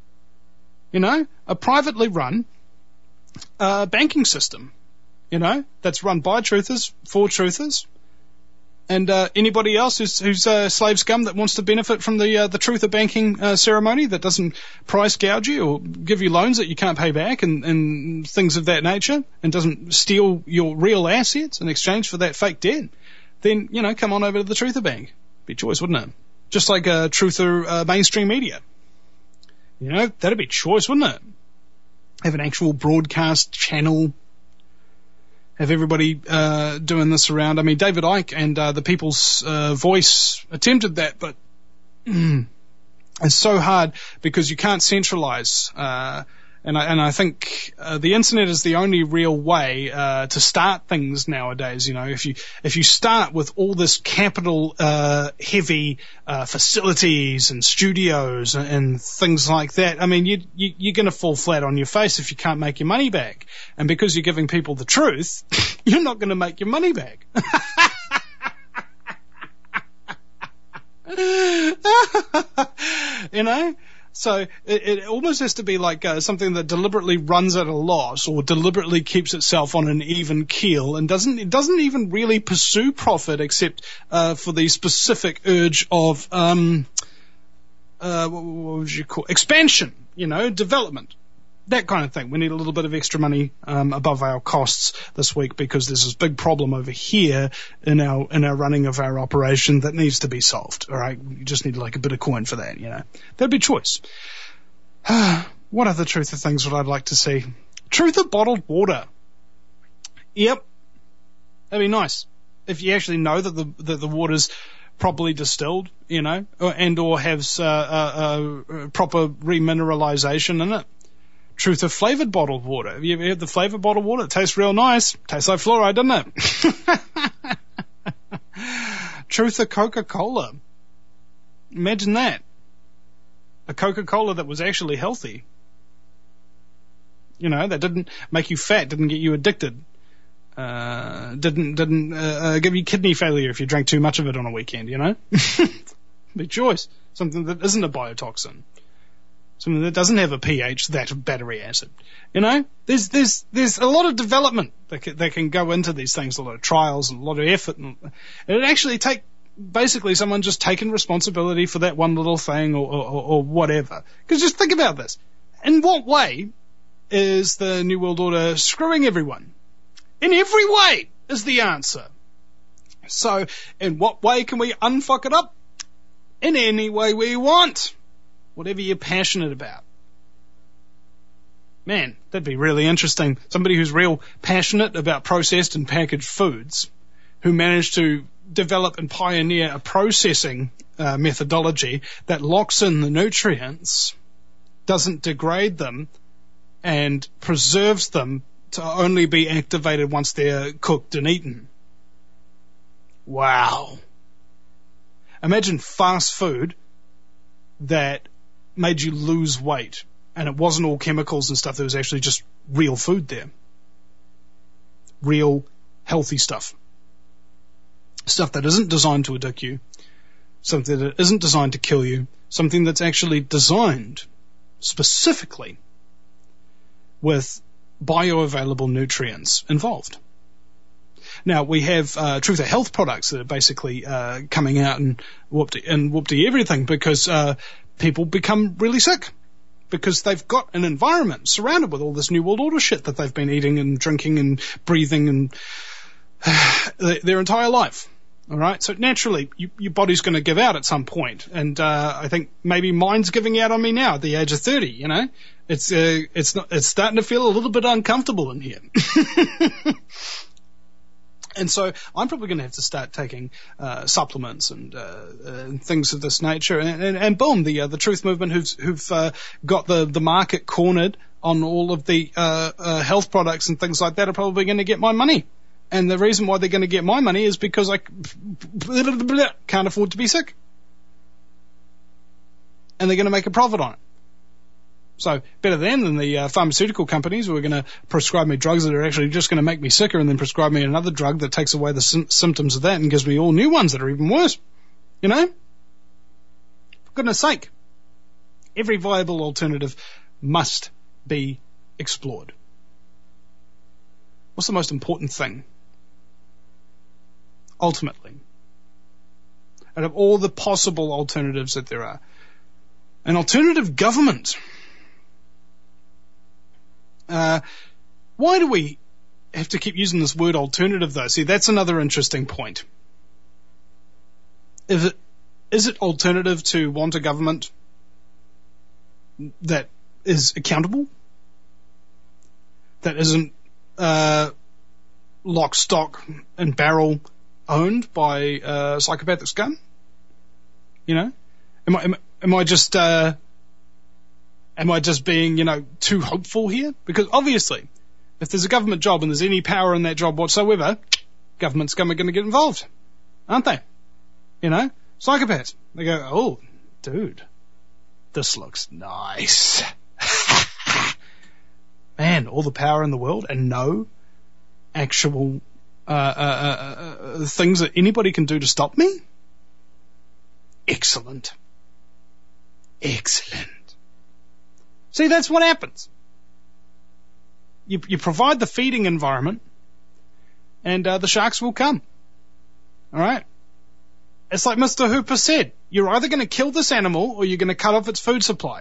A privately run banking system, that's run by truthers, for truthers, and anybody else who's slave scum that wants to benefit from the truther banking ceremony, that doesn't price gouge you or give you loans that you can't pay back and things of that nature, and doesn't steal your real assets in exchange for that fake debt, then, come on over to the Truther Bank. Be choice, wouldn't it? Just like truther mainstream media. That'd be choice, wouldn't it? Have an actual broadcast channel. Have everybody doing this around. I mean, David Icke and the People's Voice attempted that, but it's so hard because you can't centralize. And I think the internet is the only real way to start things nowadays. If you start with all this capital heavy facilities and studios and things like that, I mean, you're going to fall flat on your face if you can't make your money back. And because you're giving people the truth, you're not going to make your money back. So it almost has to be like something that deliberately runs at a loss or deliberately keeps itself on an even keel and doesn't even really pursue profit except for the specific urge of what would you call expansion, development. That kind of thing. We need a little bit of extra money above our costs this week because there's this big problem over here in our running of our operation that needs to be solved. All right, you just need like a bit of coin for that. That'd be choice. What other truther things would I like to see? Truther bottled water. Yep, that'd be nice if you actually know that the water's properly distilled, or has proper remineralization in it. Truther flavored bottled water. Have you ever had the flavored bottled water? It tastes real nice. Tastes like fluoride, doesn't it? truth of Coca-Cola. Imagine that. A Coca-Cola that was actually healthy. You know, that didn't make you fat, didn't get you addicted, didn't give you kidney failure if you drank too much of it on a weekend, you know? Big choice. Something that isn't a biotoxin. Something that doesn't have a pH that of battery acid. You know? There's a lot of development that can go into these things, a lot of trials and a lot of effort. And it actually take basically someone just taking responsibility for that one little thing or whatever. Because just think about this. In what way is the New World Order screwing everyone? In every way is the answer. So, in what way can we unfuck it up? In any way we want. Whatever you're passionate about. Man, that'd be really interesting. Somebody who's real passionate about processed and packaged foods, who managed to develop and pioneer a processing methodology that locks in the nutrients, doesn't degrade them, and preserves them to only be activated once they're cooked and eaten. Wow. Imagine fast food that made you lose weight, and it wasn't all chemicals and stuff. There was actually just real food there. Real, healthy stuff. Stuff that isn't designed to addict you. Something that isn't designed to kill you. Something that's actually designed specifically with bioavailable nutrients involved. Now, we have Truth of Health products that are basically coming out and whoop-de everything because people become really sick because they've got an environment surrounded with all this New World Order shit that they've been eating and drinking and breathing and their entire life. All right, so naturally, your body's going to give out at some point, and I think maybe mine's giving out on me now at the age of 30. You know, it's starting to feel a little bit uncomfortable in here. And so I'm probably going to have to start taking supplements and things of this nature. And boom, the Truth Movement who've got the market cornered on all of the health products and things like that are probably going to get my money. And the reason why they're going to get my money is because I can't afford to be sick. And they're going to make a profit on it. So better them than the pharmaceutical companies who are going to prescribe me drugs that are actually just going to make me sicker and then prescribe me another drug that takes away the symptoms of that and gives me all new ones that are even worse. You know? For goodness sake. Every viable alternative must be explored. What's the most important thing? Ultimately, out of all the possible alternatives that there are, an alternative government. Why do we have to keep using this word alternative, though? See, that's another interesting point. Is it alternative to want a government that is accountable? That isn't lock, stock, and barrel owned by a psychopathic scum? You know, am I just being, too hopeful here? Because obviously, if there's a government job and there's any power in that job whatsoever, government scum are going to get involved, aren't they? You know, psychopaths. They go, oh, dude, this looks nice. Man, all the power in the world and no actual things that anybody can do to stop me? Excellent. Excellent. See, that's what happens. You provide the feeding environment, and the sharks will come. All right? It's like Mr. Hooper said. You're either going to kill this animal or you're going to cut off its food supply.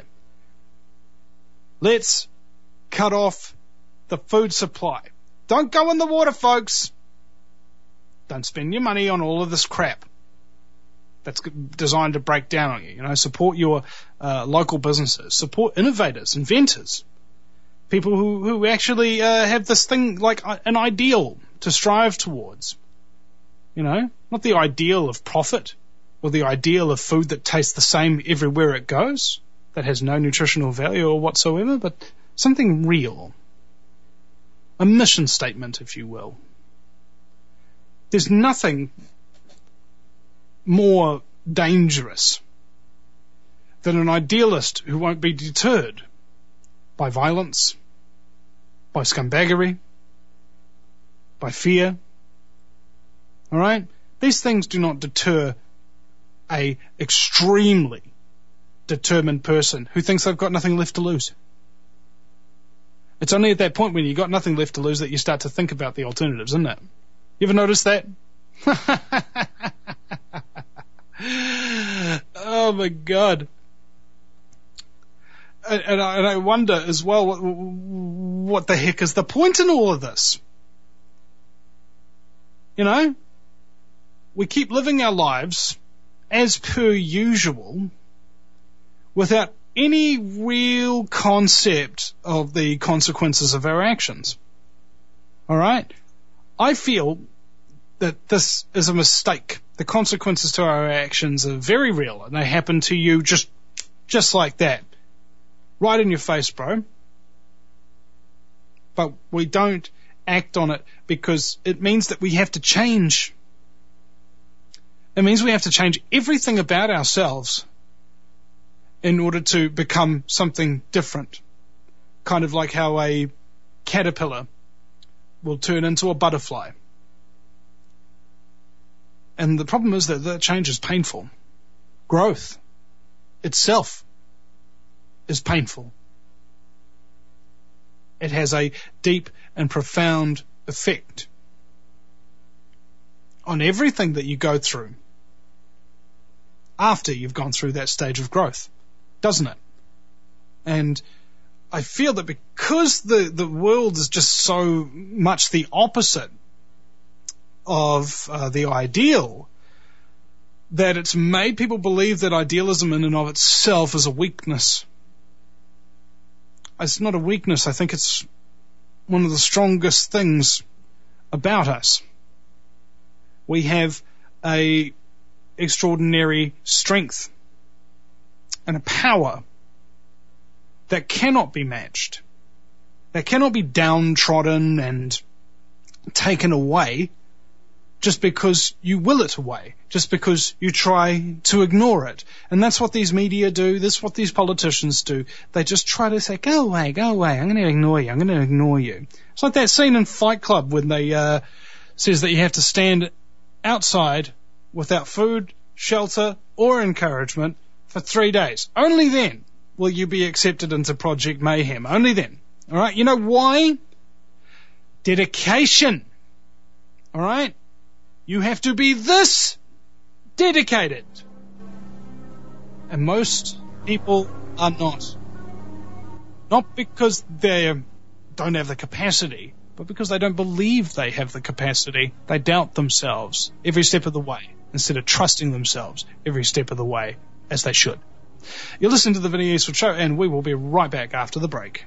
Let's cut off the food supply. Don't go in the water, folks. Don't spend your money on all of this crap that's designed to break down on you. You know, support your local businesses. Support innovators, inventors. People who actually have this thing like an ideal to strive towards. You know, not the ideal of profit or the ideal of food that tastes the same everywhere it goes, that has no nutritional value or whatsoever, but something real. A mission statement, if you will. There's nothing more dangerous than an idealist who won't be deterred by violence, by scumbaggery, by fear. All right? These things do not deter a extremely determined person who thinks they've got nothing left to lose. It's only at that point when you've got nothing left to lose that you start to think about the alternatives, isn't it? You ever noticed that? Oh my God. And I wonder as well, what the heck is the point in all of this? You know? We keep living our lives as per usual without any real concept of the consequences of our actions. All right? I feel that this is a mistake. The consequences to our actions are very real, and they happen to you just like that. Right in your face, bro. But we don't act on it because it means that we have to change. It means we have to change everything about ourselves in order to become something different. Kind of like how a caterpillar will turn into a butterfly. And the problem is that that change is painful. Growth itself is painful. It has a deep and profound effect on everything that you go through after you've gone through that stage of growth, doesn't it? And I feel that because the world is just so much the opposite of the ideal, that it's made people believe that idealism in and of itself is a weakness. It's not a weakness. I think it's one of the strongest things about us. We have a extraordinary strength and a power that cannot be matched, that cannot be downtrodden and taken away just because you will it away, just because you try to ignore it. And that's what these media do. That's what these politicians do. They just try to say, go away, I'm going to ignore you. It's like that scene in Fight Club when they says that you have to stand outside without food, shelter, or encouragement for 3 days. Only then will you be accepted into Project Mayhem. Only then. All right? You know why? Dedication. All right? You have to be this dedicated. And most people are not. Not because they don't have the capacity, but because they don't believe they have the capacity. They doubt themselves every step of the way instead of trusting themselves every step of the way as they should. You're listening to the Vinny Eastwood Show, and we will be right back after the break.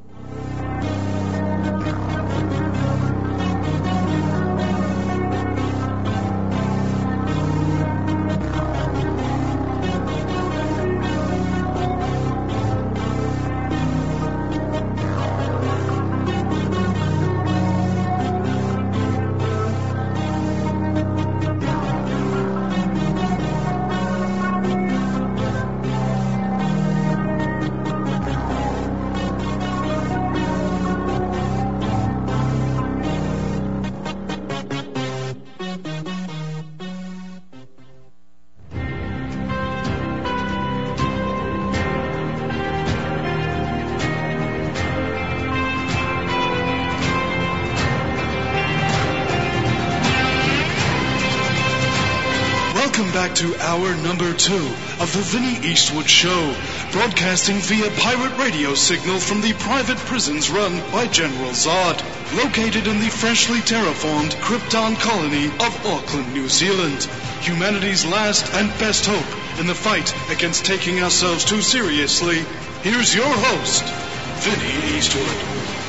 To hour number 2 of the Vinny Eastwood Show, broadcasting via pirate radio signal from the private prisons run by General Zod, located in the freshly terraformed Krypton colony of Auckland, New Zealand. Humanity's last and best hope in the fight against taking ourselves too seriously. Here's your host, Vinny Eastwood.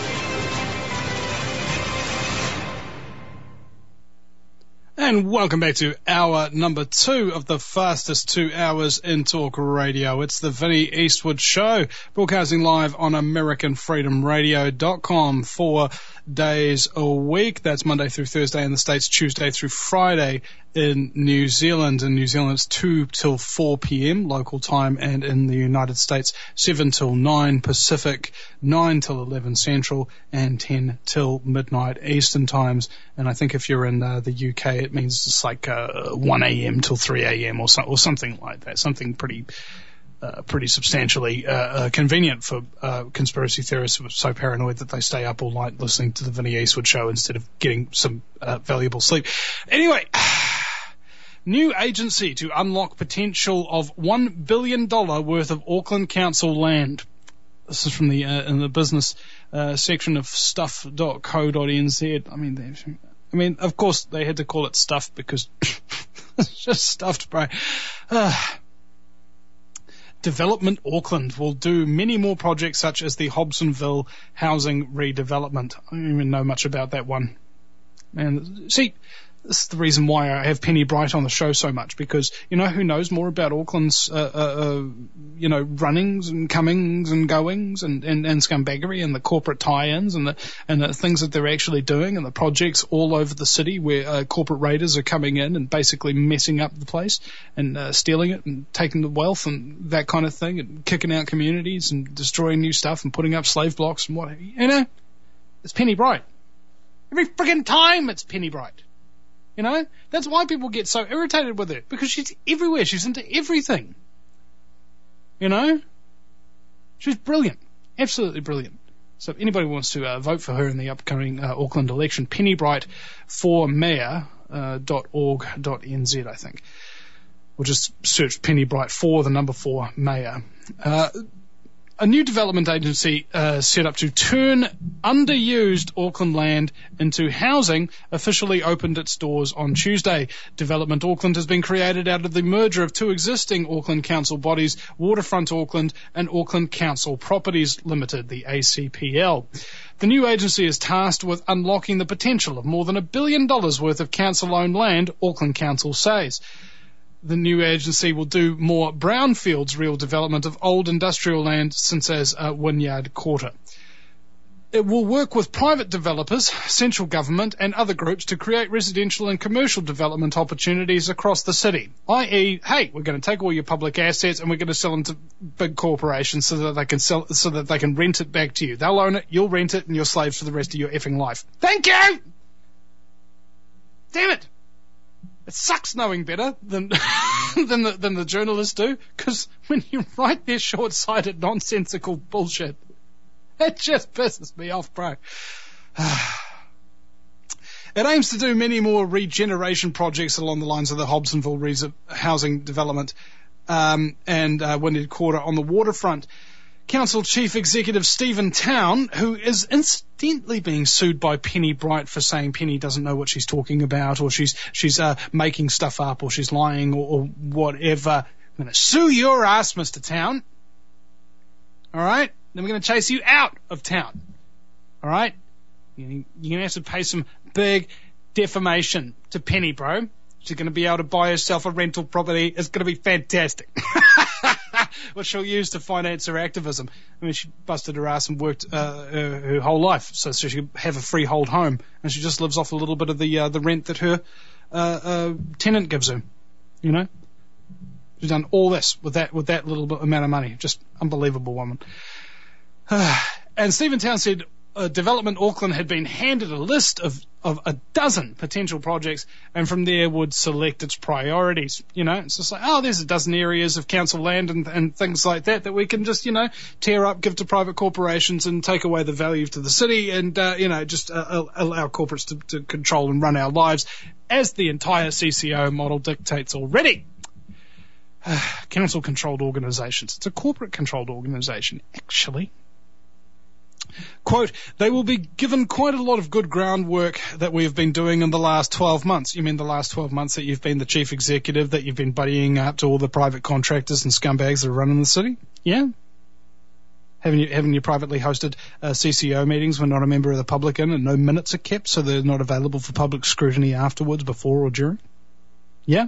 And welcome back to hour number 2 of the fastest 2 hours in talk radio. It's the Vinny Eastwood Show, broadcasting live on AmericanFreedomRadio.com for days a week. That's Monday through Thursday in the States, Tuesday through Friday in New Zealand. In New Zealand, it's 2 till 4 p.m. local time, and in the United States, 7 till 9 Pacific, 9 till 11 Central, and 10 till midnight Eastern times. And I think if you're in the UK, it means it's like 1 a.m. till 3 a.m. or something like that, something pretty substantially convenient for conspiracy theorists who are so paranoid that they stay up all night listening to the Vinnie Eastwood Show instead of getting some valuable sleep. Anyway, new agency to unlock potential of $1 billion worth of Auckland Council land. This is from the in the business section of stuff.co.nz. I mean, of course they had to call it stuff because it's just stuffed, bro. Development Auckland will do many more projects such as the Hobsonville housing redevelopment. I don't even know much about that one. And see, this is the reason why I have Penny Bright on the show so much, because, you know, who knows more about Auckland's, runnings and comings and goings and scumbaggery and the corporate tie-ins and the things that they're actually doing and the projects all over the city where corporate raiders are coming in and basically messing up the place and stealing it and taking the wealth and that kind of thing and kicking out communities and destroying new stuff and putting up slave blocks and what have you. You know, it's Penny Bright. Every friggin' time it's Penny Bright. You know, that's why people get so irritated with her, because she's everywhere. She's into everything. You know, she's brilliant, absolutely brilliant. So if anybody wants to vote for her in the upcoming Auckland election, pennybright4mayor.org.nz, I think. Or just search Penny Bright 4, the number 4, mayor. A new development agency set up to turn underused Auckland land into housing officially opened its doors on Tuesday. Development Auckland has been created out of the merger of two existing Auckland Council bodies, Waterfront Auckland and Auckland Council Properties Limited, the ACPL. The new agency is tasked with unlocking the potential of more than $1 billion worth of council-owned land, Auckland Council says. The new agency will do more brownfields real development of old industrial land, since as Wynyard Quarter. It will work with private developers, central government and other groups to create residential and commercial development opportunities across the city. I.e., hey, we're going to take all your public assets and we're going to sell them to big corporations so that they can rent it back to you. They'll own it, you'll rent it, and you're slaves for the rest of your effing life. Thank you! Damn it! It sucks knowing better than than the journalists do, because when you write their short-sighted, nonsensical bullshit, it just pisses me off, bro. It aims to do many more regeneration projects along the lines of the Hobsonville housing development and Wynyard Quarter on the waterfront. Council Chief Executive Stephen Town, who is incidentally being sued by Penny Bright for saying Penny doesn't know what she's talking about, or she's making stuff up, or she's lying, or whatever. I'm going to sue your ass, Mr. Town. All right? Then we're going to chase you out of town. All right? You're going to have to pay some big defamation to Penny, bro. She's going to be able to buy herself a rental property. It's going to be fantastic. What she'll use to finance her activism. I mean, she busted her ass and worked her whole life so she could have a freehold home, and she just lives off a little bit of the rent that her tenant gives her. You know, she's done all this with that little bit amount of money. Just unbelievable woman. And Stephen Town said Development Auckland had been handed a list of a dozen potential projects, and from there would select its priorities. You know, it's just like, oh, there's a dozen areas of council land and things like that we can just, tear up, give to private corporations and take away the value to the city and, just allow corporates to control and run our lives, as the entire CCO model dictates already. Council-controlled organisations. It's a corporate-controlled organisation, actually. Quote, they will be given quite a lot of good groundwork that we have been doing in the last 12 months. You mean the last 12 months that you've been the chief executive, that you've been buddying up to all the private contractors and scumbags that are running the city? Yeah? Haven't you privately hosted CCO meetings when not a member of the public in, and no minutes are kept, so they're not available for public scrutiny afterwards, before or during? Yeah?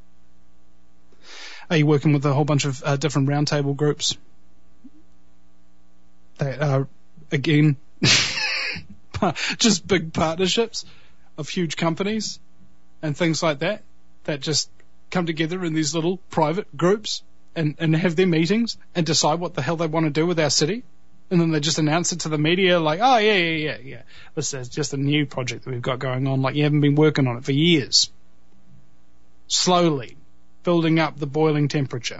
Are you working with a whole bunch of different roundtable groups that are, again, just big partnerships of huge companies and things like that just come together in these little private groups and have their meetings and decide what the hell they want to do with our city. And then they just announce it to the media like, oh, yeah. This is just a new project that we've got going on. Like, you haven't been working on it for years. Slowly building up the boiling temperature.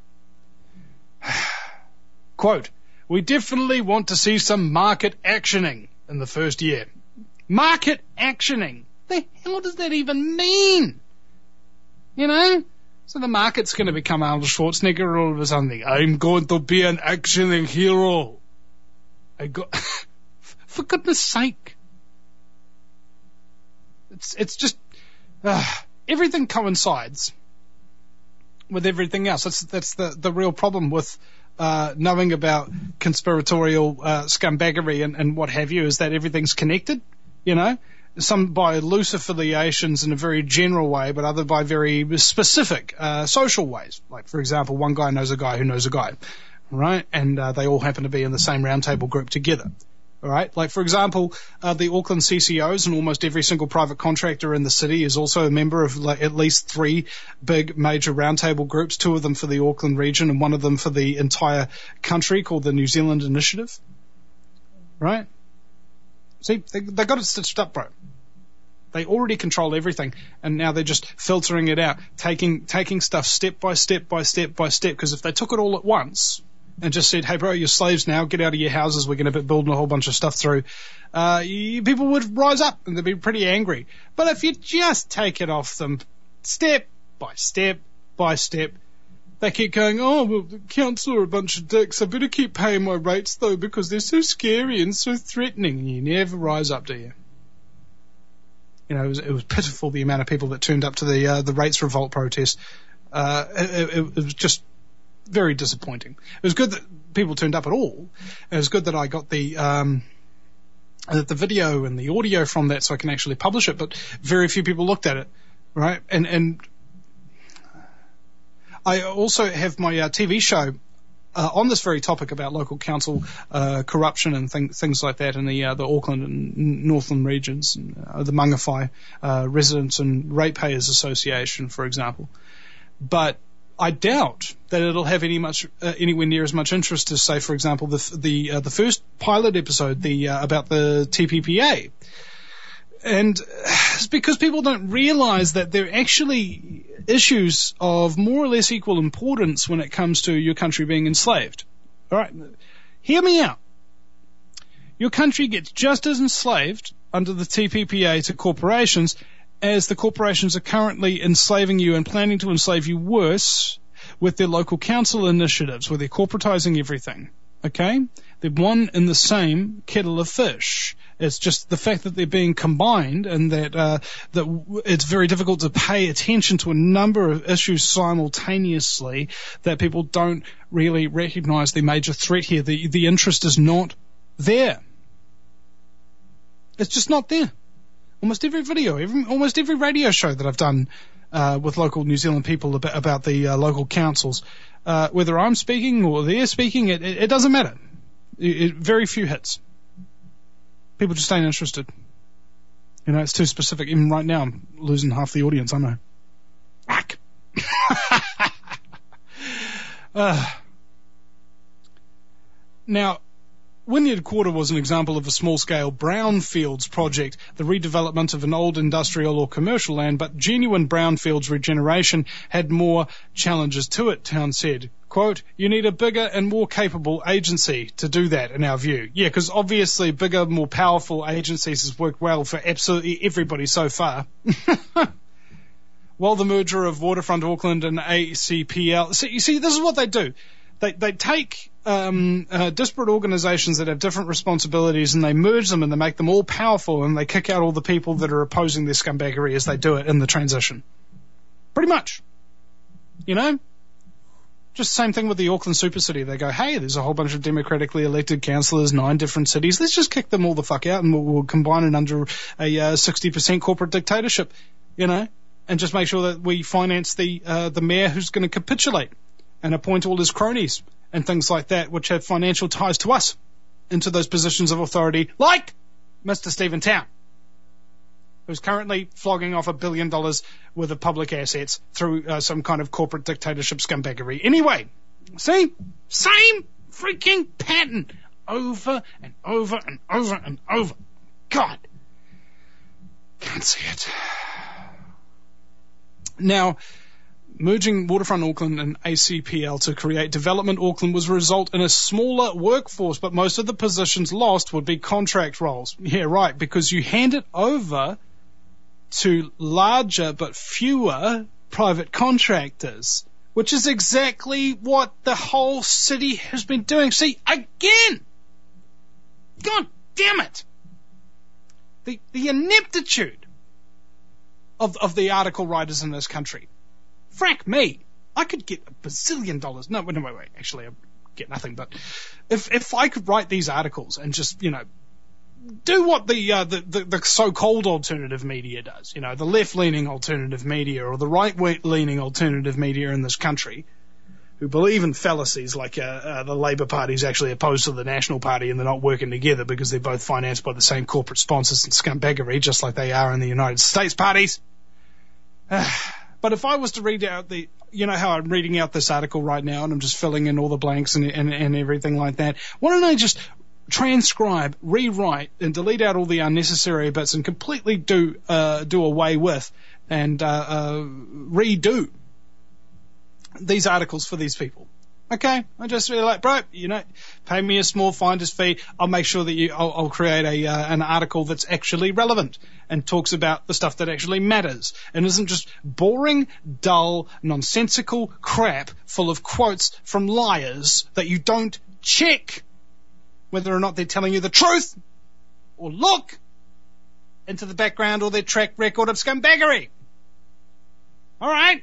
Quote, we definitely want to see some market actioning in the first year. Market actioning? The hell does that even mean? You know? So the market's going to become Arnold Schwarzenegger all of a sudden. I'm going to be an actioning hero. For goodness sake. It's just, everything coincides with everything else. That's the real problem with knowing about conspiratorial scumbaggery and what have you, is that everything's connected, you know, some by loose affiliations in a very general way, but other by very specific social ways. Like, for example, one guy knows a guy who knows a guy, right? And they all happen to be in the same roundtable group together. All right. Like, for example, the Auckland CCOs and almost every single private contractor in the city is also a member of at least 3 big major roundtable groups, 2 of them for the Auckland region and 1 of them for the entire country, called the New Zealand Initiative. Right? See, they got it stitched up, bro. They already control everything, and now they're just filtering it out, taking stuff step by step by step by step, because if they took it all at once and just said, hey, bro, you're slaves now, get out of your houses, we're going to be building a whole bunch of stuff through, people would rise up and they'd be pretty angry. But if you just take it off them step by step by step, they keep going, oh, well, the council are a bunch of dicks, I better keep paying my rates, though, because they're so scary and so threatening. And you never rise up, do you? You know, it was pitiful, the amount of people that turned up to the rates revolt protest. It was just very disappointing. It was good that people turned up at all. It was good that I got the video and the audio from that so I can actually publish it, but very few people looked at it, right? And I also have my TV show on this very topic about local council corruption and things like that in the Auckland and Northland regions, and, the Mangawhai Residents and Ratepayers Association, for example. But I doubt that it'll have anywhere near as much interest as, say, for example, the first pilot episode, about the TPPA. And it's because people don't realize that there are actually issues of more or less equal importance when it comes to your country being enslaved. All right, hear me out. Your country gets just as enslaved under the TPPA to corporations as the corporations are currently enslaving you and planning to enslave you worse with their local council initiatives, where they're corporatizing everything. Okay? They're one and the same kettle of fish. It's just the fact that they're being combined, and that it's very difficult to pay attention to a number of issues simultaneously, that people don't really recognize the major threat here. The interest is not there. It's just not there. Almost every video, almost every radio show that I've done with local New Zealand people about the local councils, whether I'm speaking or they're speaking, it doesn't matter. Very few hits. People just ain't interested. You know, it's too specific. Even right now, I'm losing half the audience, I know. Whack! Now, Wynyard Quarter was an example of a small-scale brownfields project, the redevelopment of an old industrial or commercial land, but genuine brownfields regeneration had more challenges to it, Town said. Quote, you need a bigger and more capable agency to do that, in our view. Yeah, because obviously bigger, more powerful agencies has worked well for absolutely everybody so far. While the merger of Waterfront Auckland and ACPL... So, you see, this is what they do. They take disparate organisations that have different responsibilities, and they merge them and they make them all powerful, and they kick out all the people that are opposing their scumbaggery as they do it in the transition. Pretty much. You know? Just the same thing with the Auckland Super City. They go, hey, there's a whole bunch of democratically elected councillors, 9 different cities. Let's just kick them all the fuck out, and we'll combine it under a 60% corporate dictatorship, you know, and just make sure that we finance the mayor who's going to capitulate and appoint all his cronies and things like that, which have financial ties to us, into those positions of authority, like Mr. Stephen Town, who's currently flogging off $1 billion worth of public assets through some kind of corporate dictatorship scumbaggery. Anyway, see? Same freaking pattern over and over and over and over. God. Can't see it. Now, merging Waterfront Auckland and ACPL to create Development Auckland was a result in a smaller workforce, but most of the positions lost would be contract roles. Yeah, right, because you hand it over to larger but fewer private contractors, which is exactly what the whole city has been doing. See, again, God damn it, the ineptitude of the article writers in this country. Frack me, I could get $1 bazillion. No, wait. Actually, I get nothing. But if I could write these articles and just, do what the so-called alternative media does, the left-leaning alternative media or the right-leaning alternative media in this country, who believe in fallacies like the Labour Party is actually opposed to the National Party and they're not working together because they're both financed by the same corporate sponsors and scumbaggery, just like they are in the United States parties. But if I was to read out how I'm reading out this article right now and I'm just filling in all the blanks and everything like that, why don't I just transcribe, rewrite, and delete out all the unnecessary bits and completely do away with and redo these articles for these people? Okay, I just really like, bro, pay me a small finder's fee. I'll make sure that I'll create an article that's actually relevant and talks about the stuff that actually matters and isn't just boring, dull, nonsensical crap full of quotes from liars that you don't check whether or not they're telling you the truth or look into the background or their track record of scumbaggery. All right?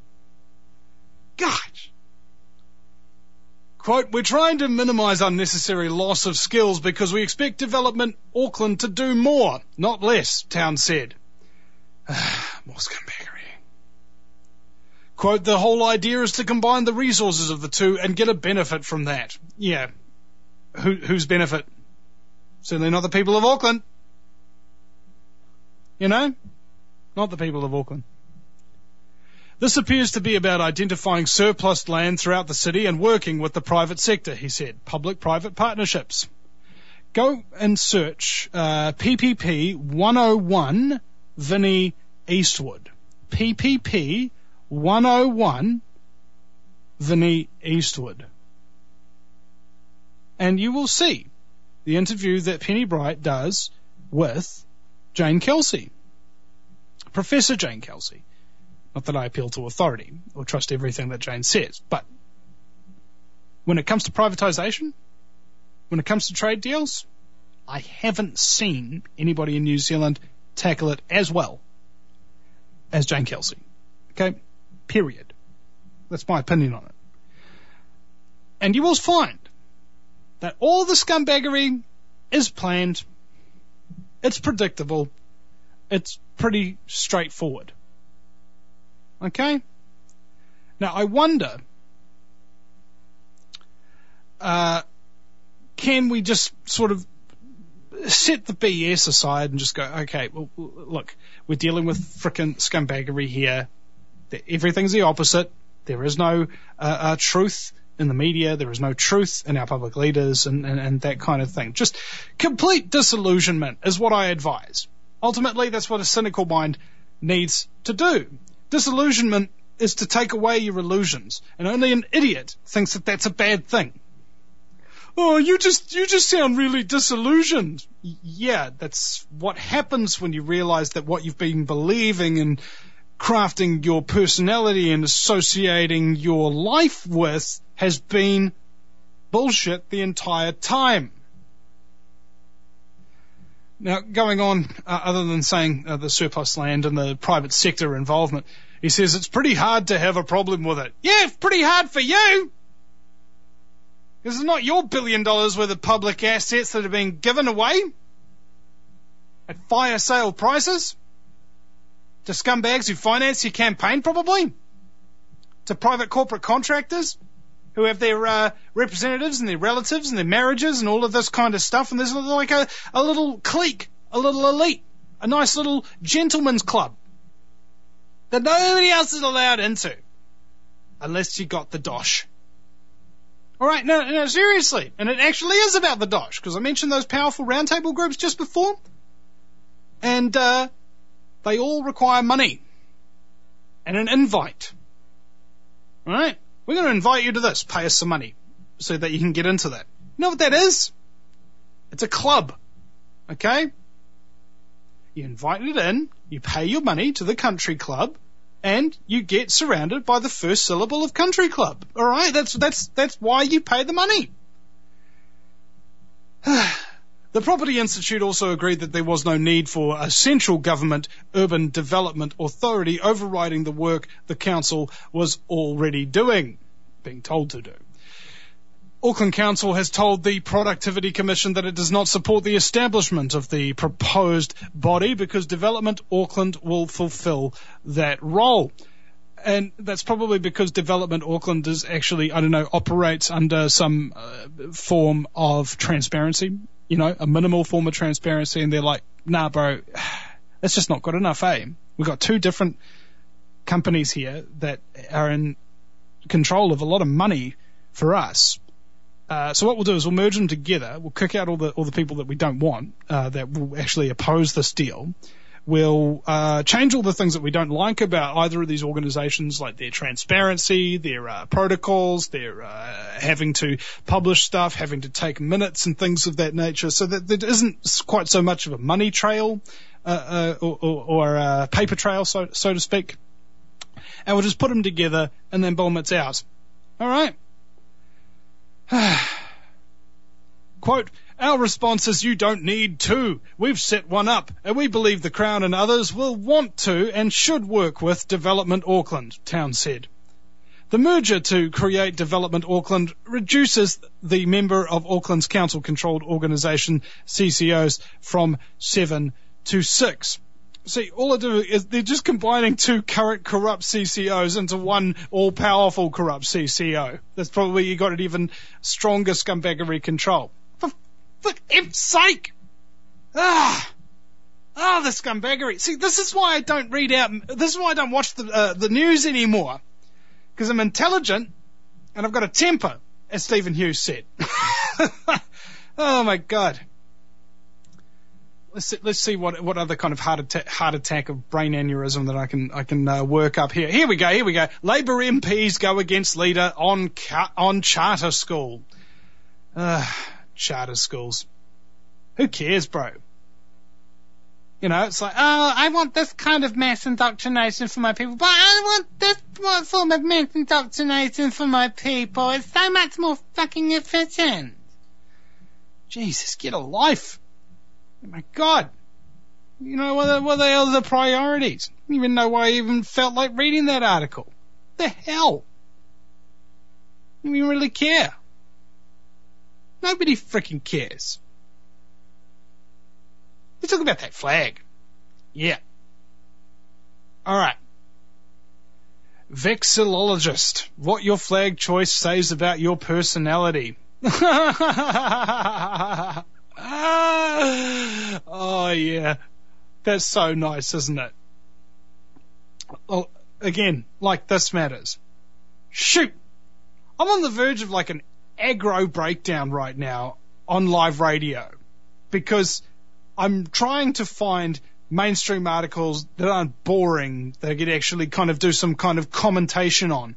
Gosh. Quote, we're trying to minimise unnecessary loss of skills because we expect Development Auckland to do more, not less, Town said. More scumbaggery. Quote, the whole idea is to combine the resources of the two and get a benefit from that. Yeah. Whose benefit? Certainly not the people of Auckland. Not the people of Auckland. This appears to be about identifying surplus land throughout the city and working with the private sector, he said. Public-private partnerships. Go and search PPP 101 Vinnie Eastwood. PPP 101 Vinnie Eastwood. And you will see the interview that Penny Bright does with Jane Kelsey. Professor Jane Kelsey. Not that I appeal to authority or trust everything that Jane says, but when it comes to privatisation, when it comes to trade deals, I haven't seen anybody in New Zealand tackle it as well as Jane Kelsey. Okay? Period. That's my opinion on it. And you will find that all the scumbaggery is planned, it's predictable, it's pretty straightforward. Okay? Now, I wonder, can we just sort of set the BS aside and just go, okay, well, look, we're dealing with frickin' scumbaggery here. Everything's the opposite. There is no truth in the media. There is no truth in our public leaders and that kind of thing. Just complete disillusionment is what I advise. Ultimately, that's what a cynical mind needs to do. Disillusionment is to take away your illusions, and only an idiot thinks that that's a bad thing. Oh, you just sound really disillusioned. Yeah, that's what happens when you realize that what you've been believing and crafting your personality and associating your life with has been bullshit the entire time. Now, going on, other than saying the surplus land and the private sector involvement, he says it's pretty hard to have a problem with it. Yeah, it's pretty hard for you. Because it's not your $1 billion worth of public assets that are being given away at fire sale prices to scumbags who finance your campaign, probably, to private corporate contractors who have their representatives and their relatives and their marriages and all of this kind of stuff. And there's like a little clique a little elite, a nice little gentleman's club that nobody else is allowed into unless you got the dosh. All right, no, seriously. And it actually is about the dosh, because I mentioned those powerful roundtable groups just before. And they all require money and an invite. All right? We're going to invite you to this. Pay us some money so that you can get into that. You know what that is? It's a club. Okay? You invite it in, you pay your money to the country club, and you get surrounded by the first syllable of country club. All right? That's why you pay the money. The Property Institute also agreed that there was no need for a central government urban development authority overriding the work the council was already doing, being told to do. Auckland Council has told the Productivity Commission that it does not support the establishment of the proposed body because Development Auckland will fulfil that role. And that's probably because Development Auckland is actually, operates under some form of transparency, a minimal form of transparency, and they're like, nah, bro, that's just not good enough, eh? We've got two different companies here that are in control of a lot of money for us. So what we'll do is we'll merge them together. We'll kick out all the people that we don't want, that will actually oppose this deal. We'll change all the things that we don't like about either of these organizations, like their transparency, their protocols, their having to publish stuff, having to take minutes and things of that nature, so that there isn't quite so much of a money trail or a paper trail, so to speak. And we'll just put them together, and then boom, it's out. All right. Quote, our response is you don't need to. We've set one up, and we believe the Crown and others will want to and should work with Development Auckland, Town said. The merger to create Development Auckland reduces the member of Auckland's council-controlled organisation, CCOs, from 7 to 6. See, all they do is they're just combining two current corrupt CCOs into one all-powerful corrupt CCO. That's probably you got an even stronger scumbaggery control. For F's sake! The scumbaggery. See, this is why I don't read out. This is why I don't watch the news anymore, because I'm intelligent and I've got a temper, as Stephen Hughes said. Oh my God. Let's see what other kind of heart attack of brain aneurysm that I can work up here. Here we go. Labour MPs go against leader on charter school. Charter schools. Who cares, bro? It's like, I want this kind of mass indoctrination for my people, but I want this form of mass indoctrination for my people. It's so much more fucking efficient. Jesus, get a life. Oh my God. What the hell are the priorities? I don't even know why I even felt like reading that article. The hell? I don't even really care. Nobody freaking cares. Let's talk about that flag. Yeah. Alright. Vexillologist. What your flag choice says about your personality. Oh yeah. That's so nice, isn't it? Well, again, like this matters. Shoot! I'm on the verge of like an aggro breakdown right now on live radio, because I'm trying to find mainstream articles that aren't boring, that I could actually kind of do some kind of commentation on.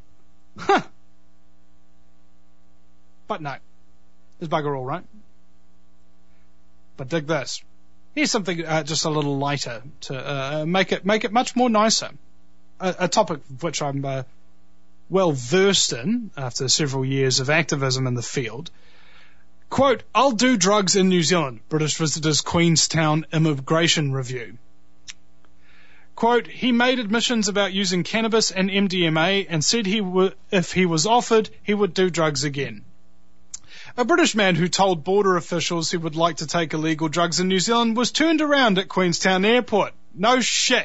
But no. It's bugger all, right? But dig this. Here's something just a little lighter to make it much more nicer. A topic which I'm well versed in after several years of activism in the field. Quote, I'll do drugs in New Zealand, British visitors Queenstown immigration review. Quote, he made admissions about using cannabis and MDMA and said if he was offered, he would do drugs again. A British man who told border officials he would like to take illegal drugs in New Zealand was turned around at Queenstown Airport. No shit.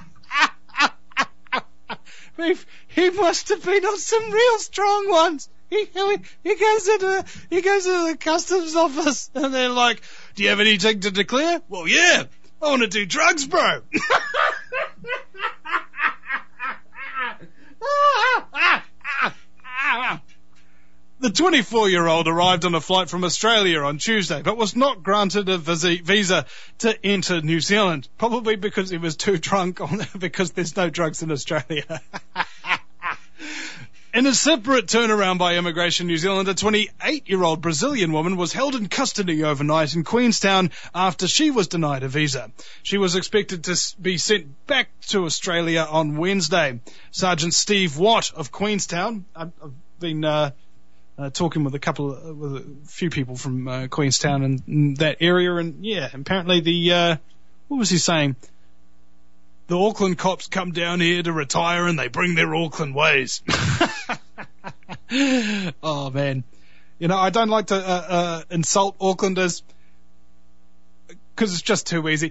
He must have been on some real strong ones. he goes into the customs office, and they're like, "Do you have anything to declare?" "Well, yeah, I want to do drugs, bro." The 24-year-old arrived on a flight from Australia on Tuesday, but was not granted a visa to enter New Zealand, probably because he was too drunk because there's no drugs in Australia. In a separate turnaround by Immigration New Zealand, a 28-year-old Brazilian woman was held in custody overnight in Queenstown after she was denied a visa. She was expected to be sent back to Australia on Wednesday. Sergeant Steve Watt of Queenstown, I've been talking with a few people from Queenstown and that area, and yeah, apparently what was he saying? The Auckland cops come down here to retire and they bring their Auckland ways. Oh man. You know, I don't like to insult Aucklanders because it's just too easy.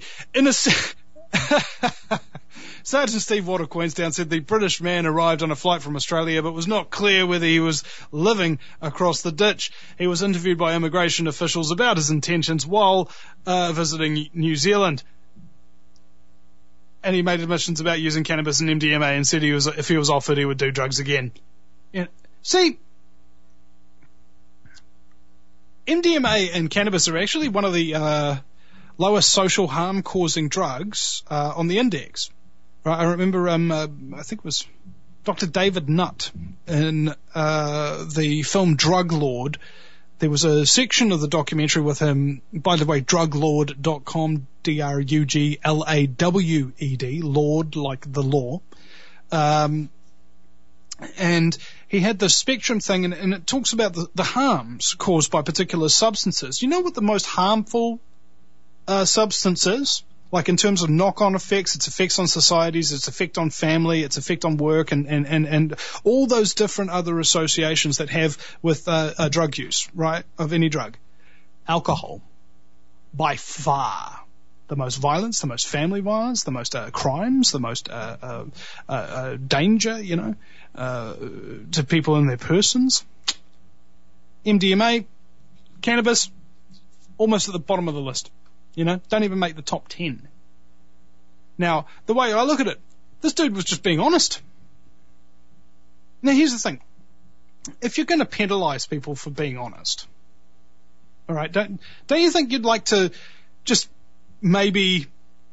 Sergeant Steve Watt of Queenstown said the British man arrived on a flight from Australia but was not clear whether he was living across the ditch. He was interviewed by immigration officials about his intentions while visiting New Zealand. And he made admissions about using cannabis and MDMA and said if he was offered, he would do drugs again. Yeah. See, MDMA and cannabis are actually one of the lowest social harm causing drugs on the index. Right? I remember, I think it was Dr. David Nutt in the film Drug Lord. There was a section of the documentary with him, by the way, druglawed.com, DRUGLAWED, Lord, like the law. And he had the spectrum thing, and it talks about the harms caused by particular substances. You know what the most harmful substance is? Like in terms of knock-on effects, its effects on societies, its effect on family, its effect on work, and all those different other associations that have with drug use, right, of any drug. Alcohol, by far, the most violence, the most family violence, the most crimes, the most danger, you know, to people and their persons. MDMA, cannabis, almost at the bottom of the list. You know, don't even make the top 10. Now, the way I look at it, this dude was just being honest. Now, here's the thing. If you're going to penalize people for being honest, all right, don't you think you'd like to just maybe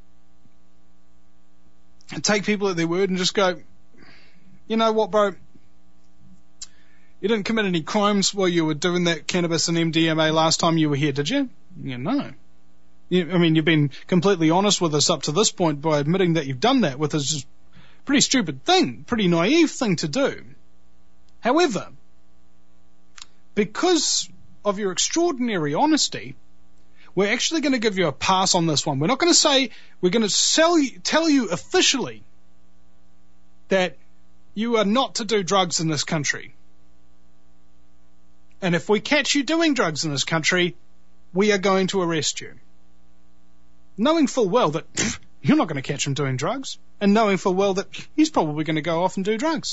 take people at their word and just go, you know what, bro? You didn't commit any crimes while you were doing that cannabis and MDMA last time you were here, did you? You know. I mean, you've been completely honest with us up to this point by admitting that you've done that, which is a pretty stupid thing, pretty naive thing to do. However, because of your extraordinary honesty, we're actually going to give you a pass on this one. We're not going to say, we're going to tell you officially that you are not to do drugs in this country. And if we catch you doing drugs in this country, we are going to arrest you. Knowing full well that you're not going to catch him doing drugs, and knowing full well that he's probably going to go off and do drugs.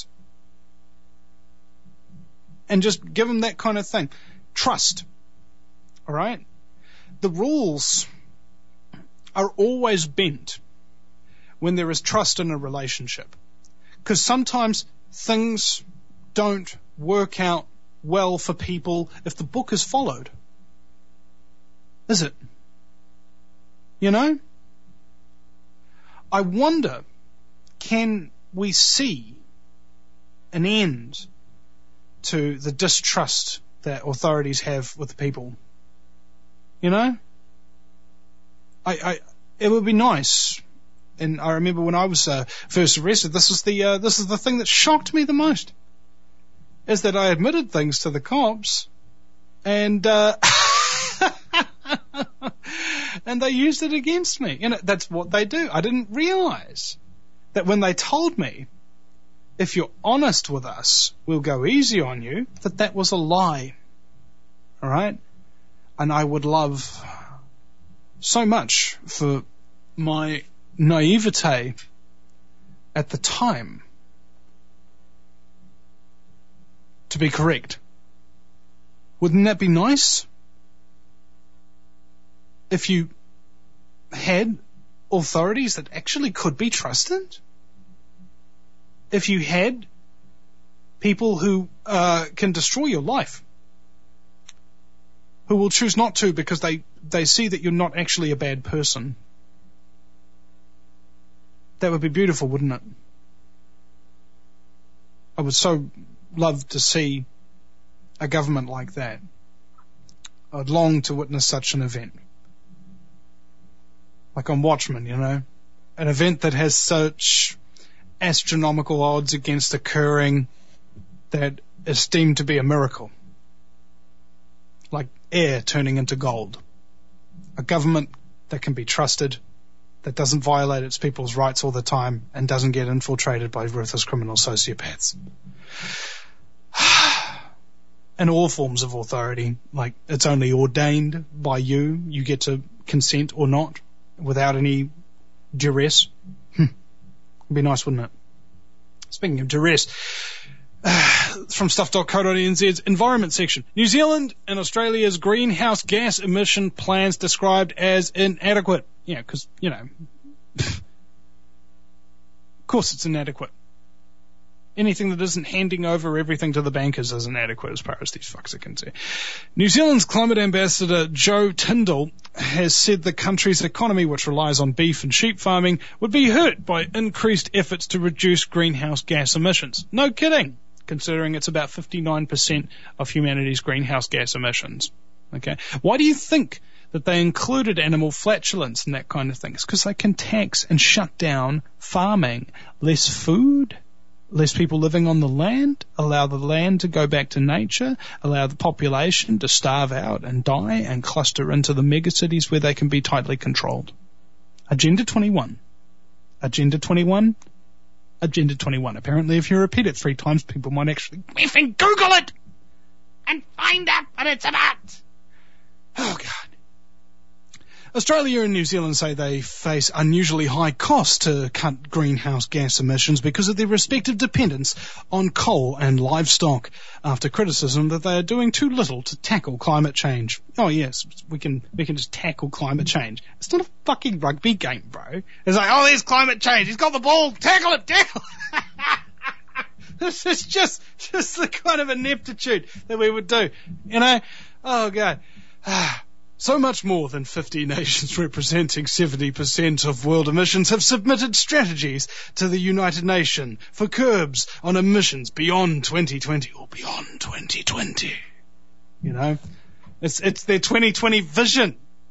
And just give him that kind of thing. Trust. All right? The rules are always bent when there is trust in a relationship. Because sometimes things don't work out well for people if the book is followed. Is it? You know? I wonder, can we see an end to the distrust that authorities have with the people? You know? It would be nice. And I remember when I was first arrested, this is the thing that shocked me the most, is that I admitted things to the cops, and and they used it against me. You know, that's what they do. I didn't realize that when they told me, if you're honest with us, we'll go easy on you, that was a lie. All right? And I would love so much for my naivete at the time to be correct. Wouldn't that be nice? If you had authorities that actually could be trusted? If you had people who can destroy your life, who will choose not to because they see that you're not actually a bad person. That would be beautiful, wouldn't it? I would so love to see a government like that. I'd long to witness such an event. Like on Watchmen, you know? An event that has such astronomical odds against occurring that is deemed to be a miracle. Like air turning into gold. A government that can be trusted, that doesn't violate its people's rights all the time, and doesn't get infiltrated by ruthless criminal sociopaths. And all forms of authority, like it's only ordained by you. You get to consent or not without any duress. It'd be nice, wouldn't it? Speaking of duress, from stuff.co.nz's environment section. New Zealand and Australia's greenhouse gas emission plans described as inadequate. Yeah, because, you know, of course it's inadequate. Anything that isn't handing over everything to the bankers is inadequate as far as these fucks are concerned. New Zealand's climate ambassador Joe Tyndall has said the country's economy, which relies on beef and sheep farming, would be hurt by increased efforts to reduce greenhouse gas emissions. No kidding, considering it's about 59% of humanity's greenhouse gas emissions. Okay, why do you think that they included animal flatulence and that kind of thing? It's because they can tax and shut down farming. Less food, less people living on the land, allow the land to go back to nature, allow the population to starve out and die and cluster into the megacities where they can be tightly controlled. Agenda 21. Agenda 21. Agenda 21. Apparently, if you repeat it 3 times, people might actually effing Google it and find out what it's about. Oh, God. Australia and New Zealand say they face unusually high costs to cut greenhouse gas emissions because of their respective dependence on coal and livestock, after criticism that they are doing too little to tackle climate change. Oh yes, we can just tackle climate change. It's not a fucking rugby game, bro. It's like, oh, there's climate change. He's got the ball. Tackle it. This is just the kind of ineptitude that we would do, you know? Oh, God. So much more than 50 nations representing 70% of world emissions have submitted strategies to the United Nations for curbs on emissions beyond 2020 or beyond 2020. You know, it's their 2020 vision.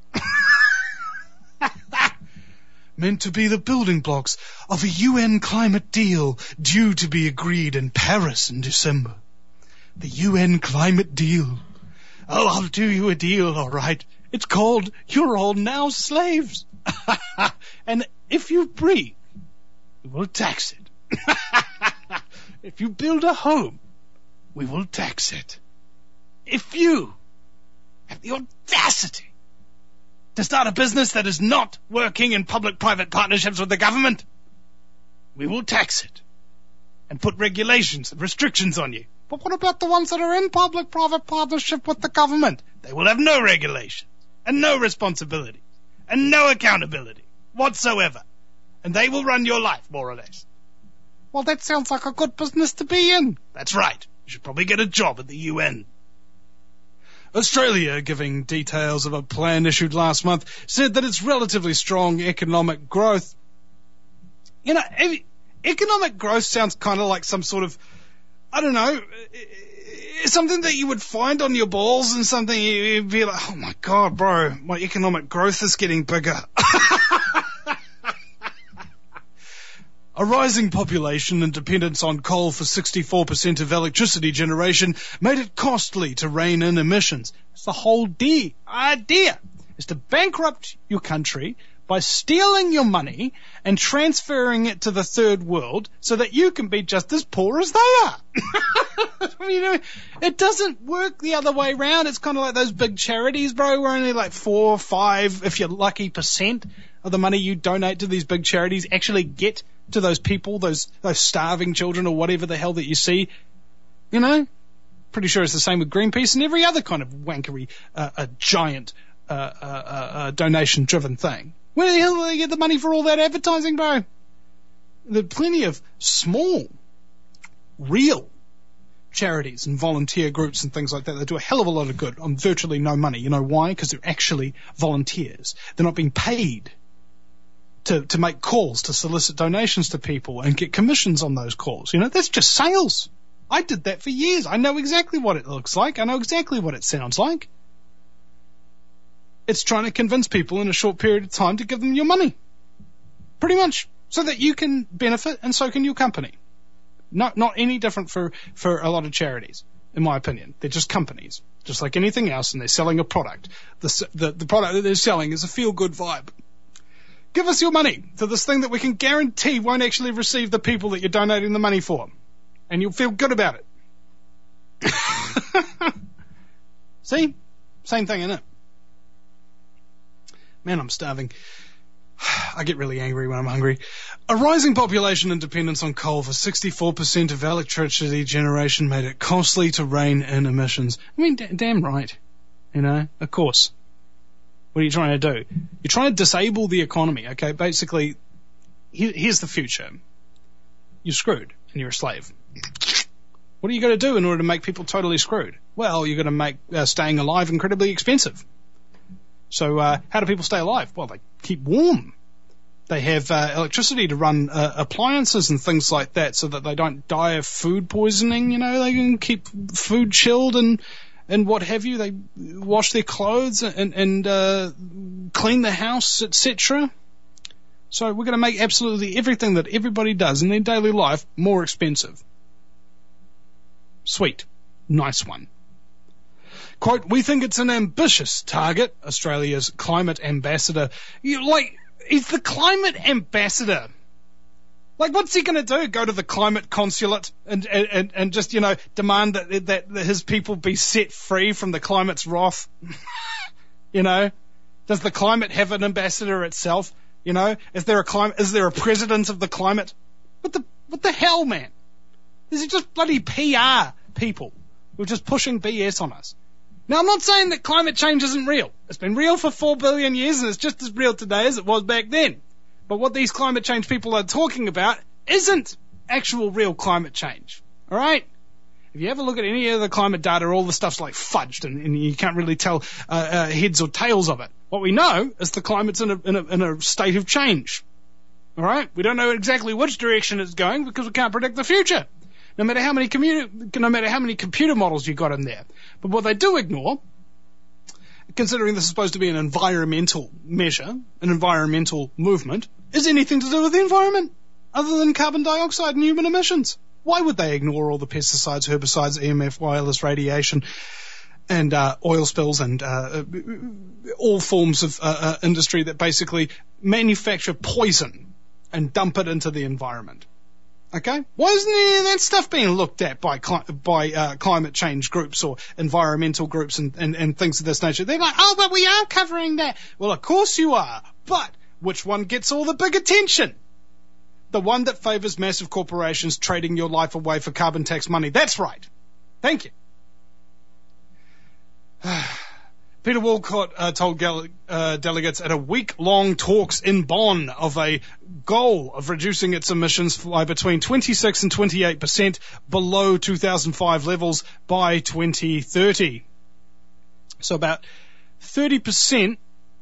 Meant to be the building blocks of a UN climate deal due to be agreed in Paris in December. The UN climate deal. Oh, I'll do you a deal, all right. It's called You're All Now Slaves. And if you breathe, we will tax it. If you build a home, we will tax it. If you have the audacity to start a business that is not working in public-private partnerships with the government, we will tax it and put regulations and restrictions on you. But what about the ones that are in public-private partnership with the government? They will have no regulations and no responsibility and no accountability whatsoever. And they will run your life, more or less. Well, that sounds like a good business to be in. That's right. You should probably get a job at the UN. Australia, giving details of a plan issued last month, said that its relatively strong economic growth... You know, economic growth sounds kind of like some sort of, I don't know, something that you would find on your balls and something you'd be like, oh my God, bro, my economic growth is getting bigger. A rising population and dependence on coal for 64% of electricity generation made it costly to rein in emissions. It's the whole idea is to bankrupt your country by stealing your money and transferring it to the third world so that you can be just as poor as they are. I mean, it doesn't work the other way around. It's kind of like those big charities, bro, where only like 4 or 5, if you're lucky, % of the money you donate to these big charities actually get to those people, those starving children or whatever the hell that you see. You know? Pretty sure it's the same with Greenpeace and every other kind of wankery, giant, donation-driven thing. Where the hell do they get the money for all that advertising, bro? There are plenty of small, real charities and volunteer groups and things like that that do a hell of a lot of good on virtually no money. You know why? Because they're actually volunteers. They're not being paid to make calls, to solicit donations to people and get commissions on those calls. You know, that's just sales. I did that for years. I know exactly what it looks like. I know exactly what it sounds like. It's trying to convince people in a short period of time to give them your money. Pretty much. So that you can benefit and so can your company. Not any different for a lot of charities, in my opinion. They're just companies, just like anything else, and they're selling a product. The product that they're selling is a feel-good vibe. Give us your money for this thing that we can guarantee won't actually receive the people that you're donating the money for. And you'll feel good about it. See? Same thing, innit? Man, I'm starving. I get really angry when I'm hungry. A rising population and dependence on coal for 64% of electricity generation made it costly to rein in emissions. I mean, damn right. You know, of course. What are you trying to do? You're trying to disable the economy, okay? Basically, here's the future. You're screwed and you're a slave. What are you going to do in order to make people totally screwed? Well, you're going to make staying alive incredibly expensive. So how do people stay alive? Well, they keep warm. They have electricity to run appliances and things like that so that they don't die of food poisoning. You know, they can keep food chilled and what have you. They wash their clothes and clean the house, etc. So we're going to make absolutely everything that everybody does in their daily life more expensive. Sweet. Nice one. Quote, we think it's an ambitious target, Australia's climate ambassador. He's the climate ambassador. Like, what's he going to do? Go to the climate consulate and just, you know, demand that his people be set free from the climate's wrath? You know? Does the climate have an ambassador itself? You know? Is there a president of the climate? What the hell, man? These are just bloody PR people who are just pushing BS on us. Now, I'm not saying that climate change isn't real. It's been real for 4 billion years, and it's just as real today as it was back then. But what these climate change people are talking about isn't actual real climate change. All right? If you ever look at any of the climate data, all the stuff's like fudged, and you can't really tell heads or tails of it. What we know is the climate's in a state of change. All right? We don't know exactly which direction it's going because we can't predict the future. No matter how many computer models you got in there. But what they do ignore, considering this is supposed to be an environmental measure, an environmental movement, is anything to do with the environment other than carbon dioxide and human emissions. Why would they ignore all the pesticides, herbicides, EMF, wireless radiation, and oil spills and all forms of industry that basically manufacture poison and dump it into the environment? Okay? Why isn't any of that stuff being looked at by climate change groups or environmental groups and things of this nature? They're like, oh, but we are covering that. Well, of course you are. But which one gets all the big attention? The one that favours massive corporations trading your life away for carbon tax money. That's right. Thank you. Peter Walcott told delegates at a week-long talks in Bonn of a goal of reducing its emissions by between 26 and 28% below 2005 levels by 2030. So about 30%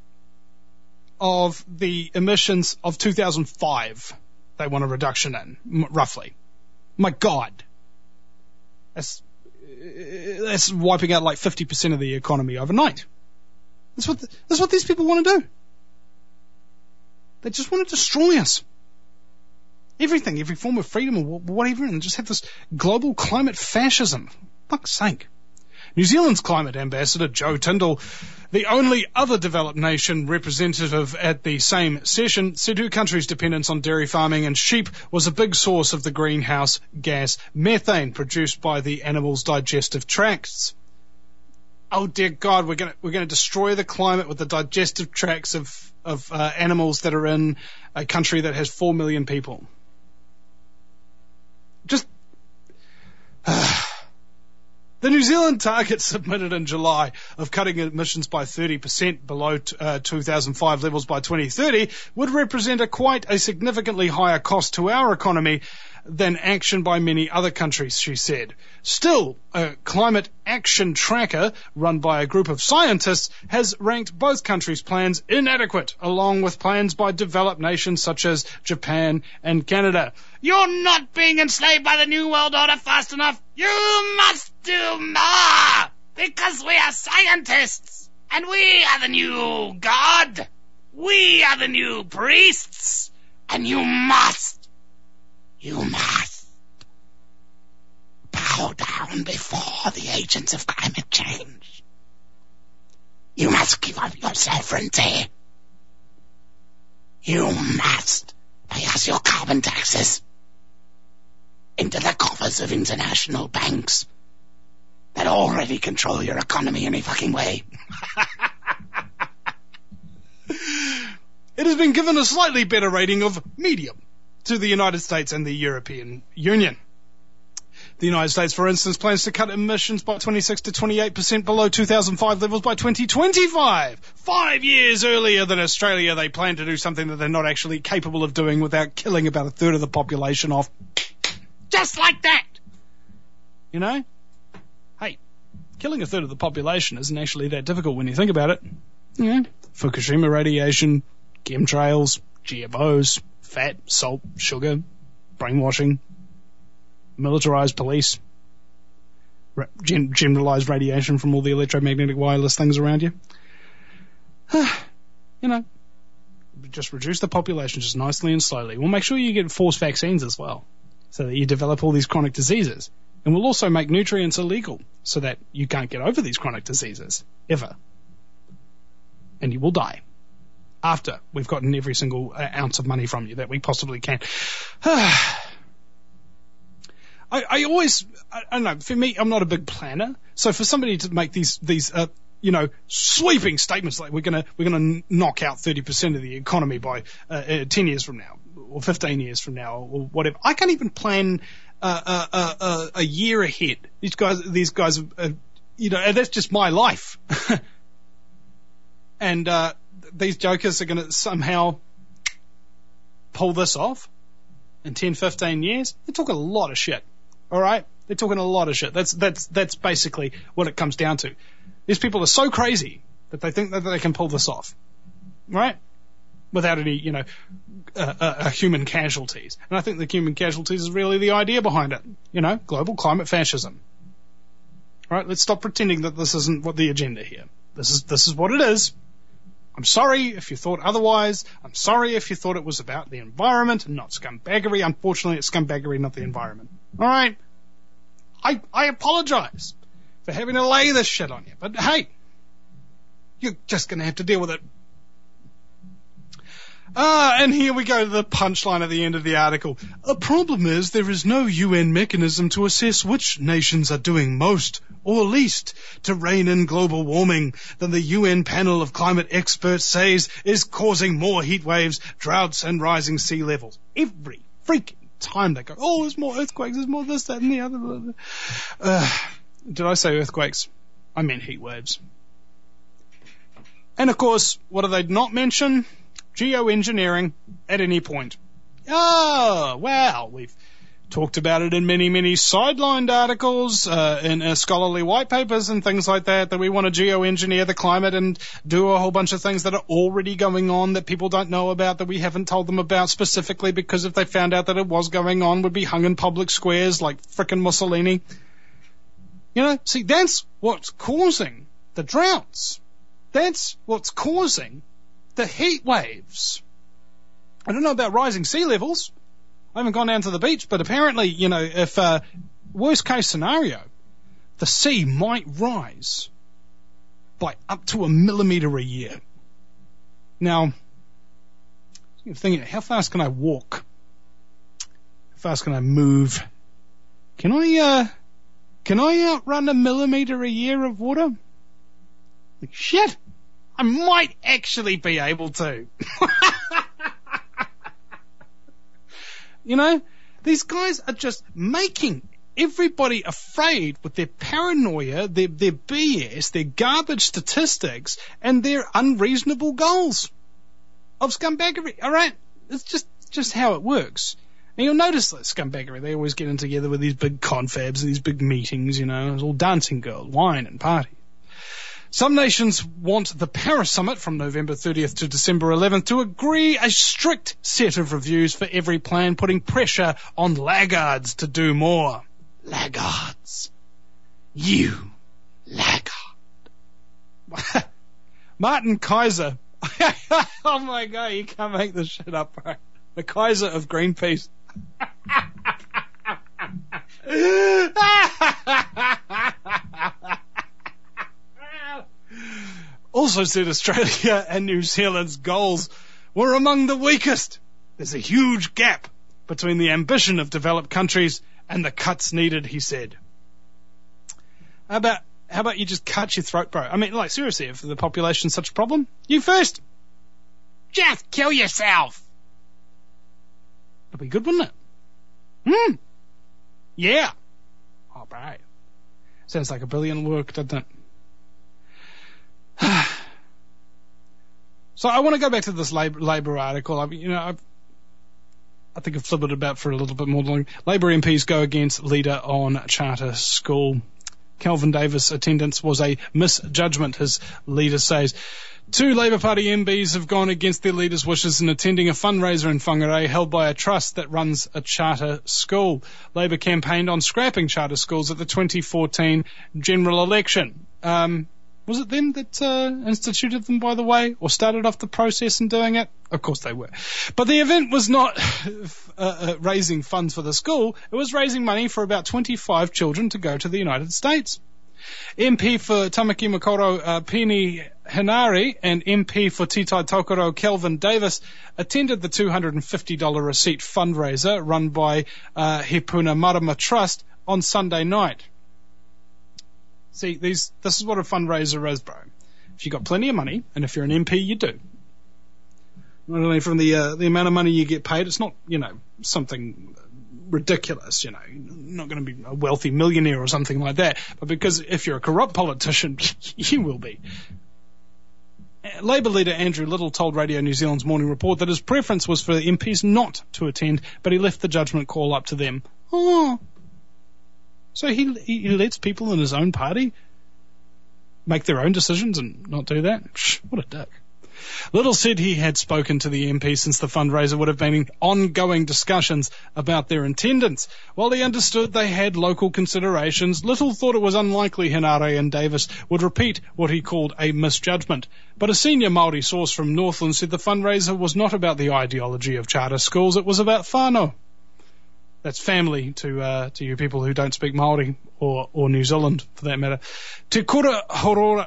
of the emissions of 2005 they want a reduction in, roughly. My God. That's wiping out like 50% of the economy overnight. That's what these people want to do. They just want to destroy us. Everything, every form of freedom or whatever, and just have this global climate fascism. Fuck's sake. New Zealand's climate ambassador, Joe Tyndall, the only other developed nation representative at the same session, said her country's dependence on dairy farming and sheep was a big source of the greenhouse gas methane produced by the animals' digestive tracts. Oh dear God, we're going to destroy the climate with the digestive tracts of animals that are in a country that has 4 million people. Just The New Zealand target submitted in July of cutting emissions by 30% below 2005 levels by 2030 would represent quite a significantly higher cost to our economy than action by many other countries, she said. Still, a climate action tracker run by a group of scientists has ranked both countries' plans inadequate, along with plans by developed nations such as Japan and Canada. You're not being enslaved by the New World Order fast enough. You must do more, because we are scientists, and we are the new God. We are the new priests, and you must bow down before the agents of climate change. You must give up your sovereignty. You must pay us your carbon taxes into the coffers of international banks that already control your economy any fucking way. It has been given a slightly better rating of medium to the United States and the European Union. The United States, for instance, plans to cut emissions by 26 to 28% below 2005 levels by 2025. 5 years earlier than Australia, they plan to do something that they're not actually capable of doing without killing about a third of the population off. Just like that! You know? Hey, killing a third of the population isn't actually that difficult when you think about it. Yeah. Fukushima radiation, chemtrails, GMOs, fat, salt, sugar, brainwashing, militarized police, generalized radiation from all the electromagnetic wireless things around you. You know, just reduce the population just nicely and slowly. We'll make sure you get forced vaccines as well, so that you develop all these chronic diseases. And we'll also make nutrients illegal so that you can't get over these chronic diseases, ever. And you will die after we've gotten every single ounce of money from you that we possibly can. I don't know, for me, I'm not a big planner. So for somebody to make these sweeping statements like we're gonna knock out 30% of the economy by 10 years from now, or 15 years from now, or whatever. I can't even plan a year ahead. These guys, that's just my life. And these jokers are going to somehow pull this off in 10, 15 years. They're talking a lot of shit. All right? They're talking a lot of shit. That's basically what it comes down to. These people are so crazy that they think that they can pull this off. Right? Without any, human casualties. And I think the human casualties is really the idea behind it. Global climate fascism. All right? Let's stop pretending that this isn't what the agenda here. This is what it is. I'm sorry if you thought otherwise. I'm sorry if you thought it was about the environment and not scumbaggery. Unfortunately, it's scumbaggery, not the environment. All right? I apologize for having to lay this shit on you. But hey, you're just going to have to deal with it. And here we go to the punchline at the end of the article. A problem is there is no UN mechanism to assess which nations are doing most or least to rein in global warming than the UN panel of climate experts says is causing more heat waves, droughts, and rising sea levels. Every freaking time they go, oh, there's more earthquakes, there's more this, that, and the other. Did I say earthquakes? I meant heat waves. And of course, what do they not mention? Geoengineering at any point. Oh, well, we've talked about it in many, many sidelined articles, in scholarly white papers and things like that we want to geoengineer the climate and do a whole bunch of things that are already going on that people don't know about, that we haven't told them about specifically, because if they found out that it was going on, would be hung in public squares like frickin' Mussolini. See, that's what's causing the droughts. That's what's causing the heat waves. I don't know about rising sea levels. I haven't gone down to the beach, but apparently, if worst case scenario, the sea might rise by up to 1 millimeter a year. Now, I'm thinking, how fast can I walk? How fast can I move? Can I outrun 1 millimeter a year of water? Shit! I might actually be able to. These guys are just making everybody afraid with their paranoia, their BS, their garbage statistics, and their unreasonable goals of scumbaggery. All right? It's just how it works. And you'll notice that scumbaggery, they always get in together with these big confabs and these big meetings, you know, it's all dancing girls, wine and party. Some nations want the Paris Summit from November 30th to December 11th to agree a strict set of reviews for every plan, putting pressure on laggards to do more. Laggards. You laggard. Martin Kaiser. Oh my God, you can't make this shit up, bro. The Kaiser of Greenpeace. Also said Australia and New Zealand's goals were among the weakest. There's a huge gap between the ambition of developed countries and the cuts needed, he said. How about you just cut your throat, bro? I mean, like, seriously, if the population's such a problem, you first. Just kill yourself. That'd be good, wouldn't it? Yeah. Oh, bro. Sounds like a brilliant work, doesn't it? So I want to go back to this Labour article. I think I've flibbered about for a little bit more long. Labour MPs go against leader on charter school. Kelvin Davis' attendance was a misjudgment, his leader says. 2 Labour Party MPs have gone against their leader's wishes in attending a fundraiser in Whangarei held by a trust that runs a charter school. Labour campaigned on scrapping charter schools at the 2014 general election. Was it them that instituted them, by the way, or started off the process in doing it? Of course they were. But the event was not raising funds for the school. It was raising money for about 25 children to go to the United States. MP for Tamaki Makaurau, Peni Hinari, and MP for Titai Tokoro, Kelvin Davis, attended the $250 receipt fundraiser run by He Puna Marama Trust on Sunday night. See, this is what a fundraiser is, bro. If you've got plenty of money, and if you're an MP, you do. Not only from the amount of money you get paid, it's not, something ridiculous, not going to be a wealthy millionaire or something like that, but because if you're a corrupt politician, you will be. Labour leader Andrew Little told Radio New Zealand's Morning Report that his preference was for the MPs not to attend, but he left the judgment call up to them. Oh. So he lets people in his own party make their own decisions and not do that? What a dick. Little said he had spoken to the MP since the fundraiser would have been in ongoing discussions about their attendance. While he understood they had local considerations, Little thought it was unlikely Hinari and Davis would repeat what he called a misjudgment. But a senior Māori source from Northland said the fundraiser was not about the ideology of charter schools, it was about whānau. That's family to you people who don't speak Māori or New Zealand, for that matter. Te Kura Horoa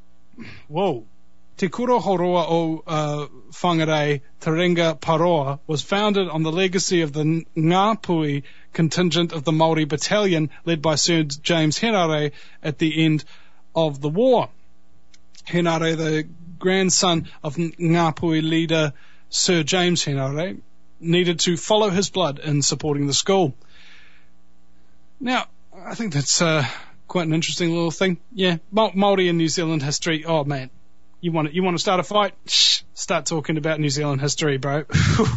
o Whangarei Taringa Paroa was founded on the legacy of the Ngāpui contingent of the Māori Battalion led by Sir James Hinari at the end of the war. Hinari, the grandson of Ngāpui leader Sir James Hinari, needed to follow his blood in supporting the school. Now, I think that's quite an interesting little thing. Yeah, Māori and New Zealand history. Oh man, you want to start a fight? Shh, start talking about New Zealand history, bro.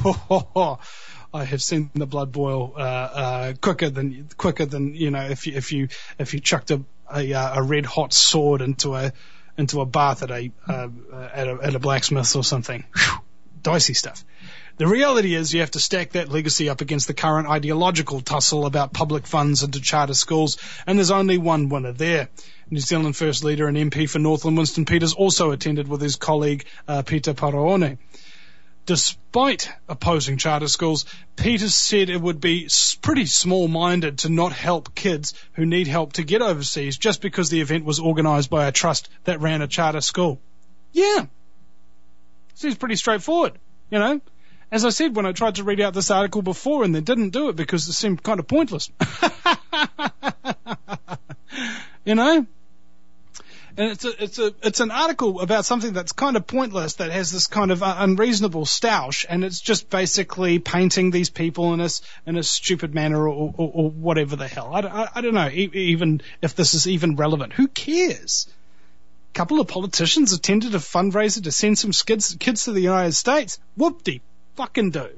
I have seen the blood boil quicker than if you chucked a red hot sword into a bath at a blacksmith or something. Whew, dicey stuff. The reality is you have to stack that legacy up against the current ideological tussle about public funds into charter schools, and there's only one winner there. New Zealand First Leader and MP for Northland, Winston Peters, also attended with his colleague Peter Paraone. Despite opposing charter schools, Peters said it would be pretty small-minded to not help kids who need help to get overseas just because the event was organised by a trust that ran a charter school. Yeah. Seems pretty straightforward, As I said when I tried to read out this article before and they didn't do it because it seemed kind of pointless. And it's an article about something that's kind of pointless, that has this kind of unreasonable stoush, and it's just basically painting these people in a stupid manner or whatever the hell. I don't know even if this is even relevant. Who cares? A couple of politicians attended a fundraiser to send some kids to the United States. Whoop-de fucking do.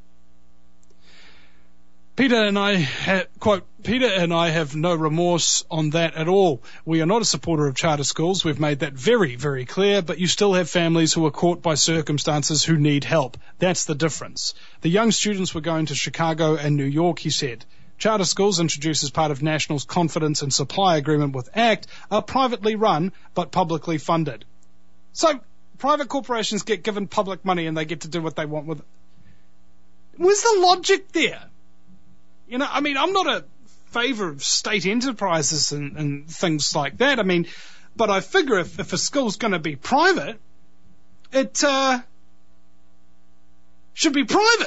Peter and I have no remorse on that at all. We are not a supporter of charter schools. We've made that very, very clear, but you still have families who are caught by circumstances who need help. That's the difference. The young students were going to Chicago and New York, he said. Charter schools, introduced as part of National's Confidence and Supply Agreement with ACT, are privately run but publicly funded. So, private corporations get given public money and they get to do what they want with it. Where's the logic there? You know, I mean, I'm not a favour of state enterprises and things like that. I mean, but I figure if a school's going to be private, it should be private.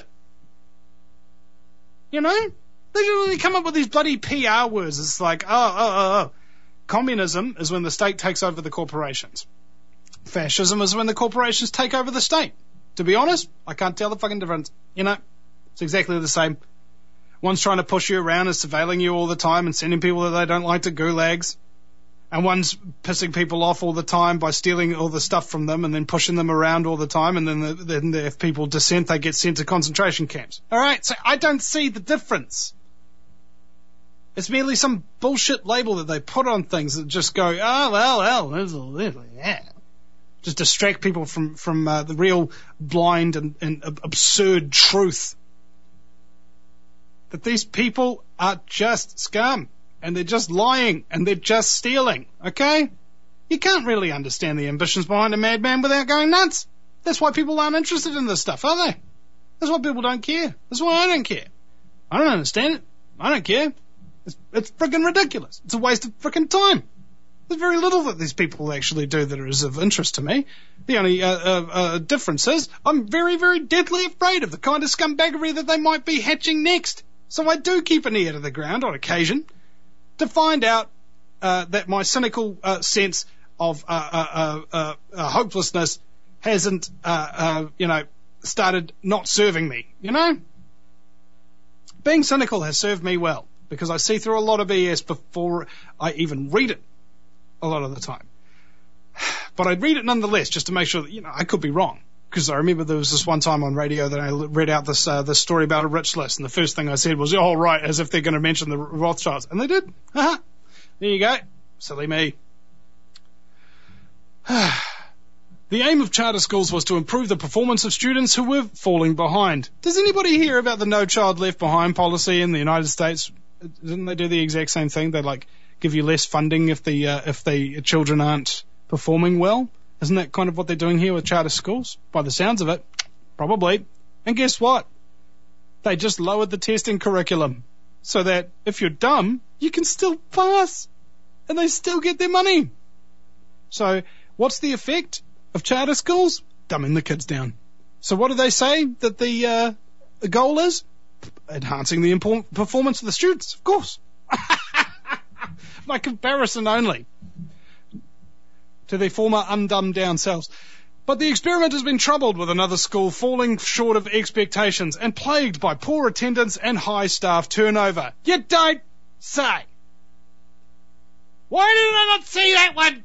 You know? They come up with these bloody PR words. It's like, communism is when the state takes over the corporations. Fascism is when the corporations take over the state. To be honest, I can't tell the fucking difference. You know? It's exactly the same. One's trying to push you around and surveilling you all the time and sending people that they don't like to gulags. And one's pissing people off all the time by stealing all the stuff from them and then pushing them around all the time. And then if people dissent, they get sent to concentration camps. All right? So I don't see the difference. It's merely some bullshit label that they put on things that just go, there's a little, yeah. Just distract people from the real blind and absurd truth. That these people are just scum, and they're just lying, and they're just stealing, okay? You can't really understand the ambitions behind a madman without going nuts. That's why people aren't interested in this stuff, are they? That's why people don't care. That's why I don't care. I don't understand it. I don't care. It's freaking ridiculous. It's a waste of freaking time. There's very little that these people actually do that is of interest to me. The only difference is I'm very, very deadly afraid of the kind of scumbaggery that they might be hatching next. So I do keep an ear to the ground on occasion to find out that my cynical sense of hopelessness hasn't, started not serving me, you know? Being cynical has served me well because I see through a lot of BS before I even read it a lot of the time. But I read it nonetheless just to make sure that, I could be wrong. Because I remember there was this one time on radio that I read out this story about a rich list, and the first thing I said was, oh, right, as if they're going to mention the Rothschilds. And they did. There you go. Silly me. The aim of charter schools was to improve the performance of students who were falling behind. Does anybody hear about the No Child Left Behind policy in the United States? Didn't they do the exact same thing? They, give you less funding if the children aren't performing well? Isn't that kind of what they're doing here with charter schools? By the sounds of it, probably. And guess what? They just lowered the testing curriculum so that if you're dumb, you can still pass. And they still get their money. So what's the effect of charter schools? Dumbing the kids down. So what do they say that the goal is? Enhancing the performance of the students, of course. By comparison only to their former undumbed down selves. But the experiment has been troubled with another school falling short of expectations and plagued by poor attendance and high staff turnover. You don't say. Why did I not see that one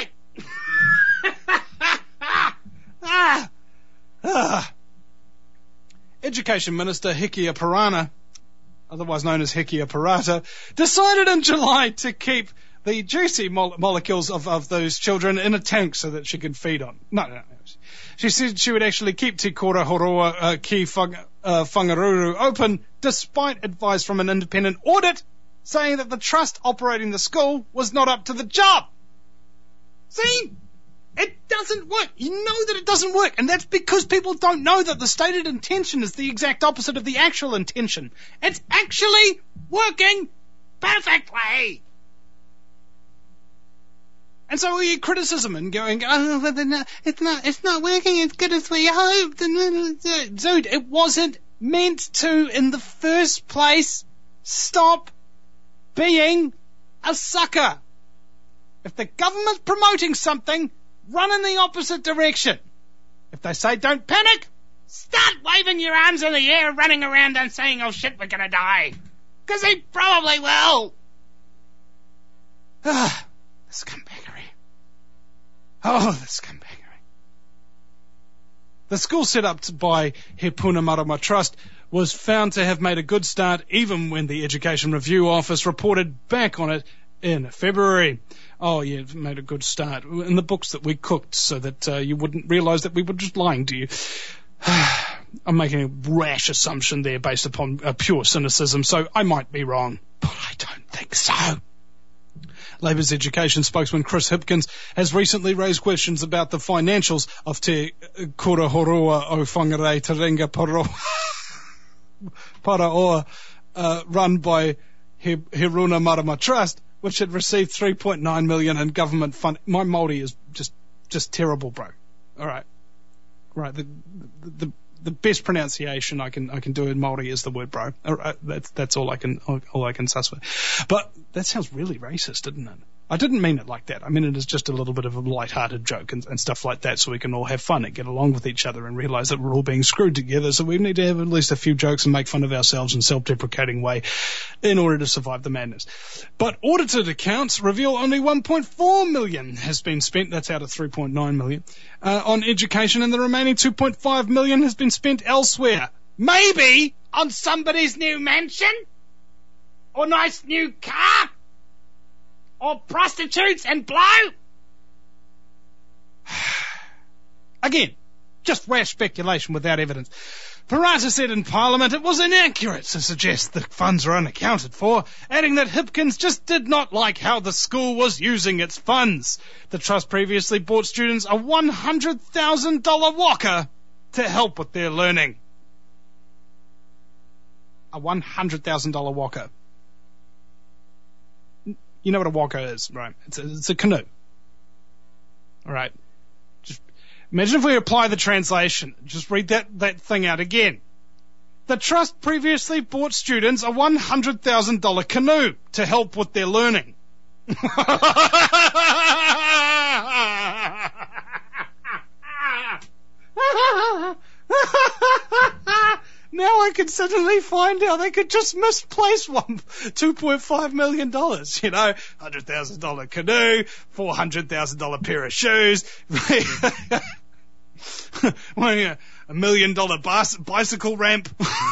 coming? Education Minister Hikia Parana, otherwise known as Hikia Parata, decided in July to keep the juicy molecules of those children in a tank so that she could feed on. No. She said she would actually keep Te Kora Horoa ki Whangaruru open despite advice from an independent audit saying that the trust operating the school was not up to the job. See? It doesn't work. You know that it doesn't work. And that's because people don't know that the stated intention is the exact opposite of the actual intention. It's actually working perfectly. And so we hear criticism and going, it's not working as good as we hoped. Dude, it wasn't meant to in the first place. Stop being a sucker. If the government's promoting something, run in the opposite direction. If they say don't panic, start waving your arms in the air, running around and saying, oh shit, we're gonna die. 'Cause he probably will. The scumbaggery. Oh, the scumbaggery. The school set up by He Puna Marama Trust was found to have made a good start even when the Education Review Office reported back on it in February. Oh, yeah, it made a good start in the books that we cooked so that you wouldn't realise that we were just lying to you. I'm making a rash assumption there based upon pure cynicism, so I might be wrong, but I don't think so. Labour's education spokesman Chris Hipkins has recently raised questions about the financials of Te Kurahoroa o Whangarei Te Renga Paraoa, run by He Puna Marama Trust, which had received $3.9 million in government fund. My Māori is just terrible, bro. All right. Right. The best pronunciation I can do in Māori is the word bro. That's all I can suss with. But that sounds really racist, didn't it? I didn't mean it like that. I mean it as just a little bit of a light-hearted joke and stuff like that, so we can all have fun and get along with each other and realise that we're all being screwed together. So we need to have at least a few jokes and make fun of ourselves in a self-deprecating way in order to survive the madness. But audited accounts reveal only $1.4 million has been spent. That's out of $3.9 million on education, and the remaining $2.5 million has been spent elsewhere. Maybe on somebody's new mansion, or nice new car, or prostitutes and blow? Again, just rash speculation without evidence. Parata said in Parliament it was inaccurate to suggest the funds are unaccounted for, adding that Hipkins just did not like how the school was using its funds. The trust previously bought students a $100,000 walker to help with their learning. A $100,000 walker. You know what a walker is, right? It's a canoe. All right. Just imagine if we apply the translation. Just read that thing out again. The trust previously bought students a $100,000 canoe to help with their learning. Now I can suddenly find out they could just misplace $2.5 million, you know, $100,000 canoe, $400,000 pair of shoes, $1 million bicycle ramp.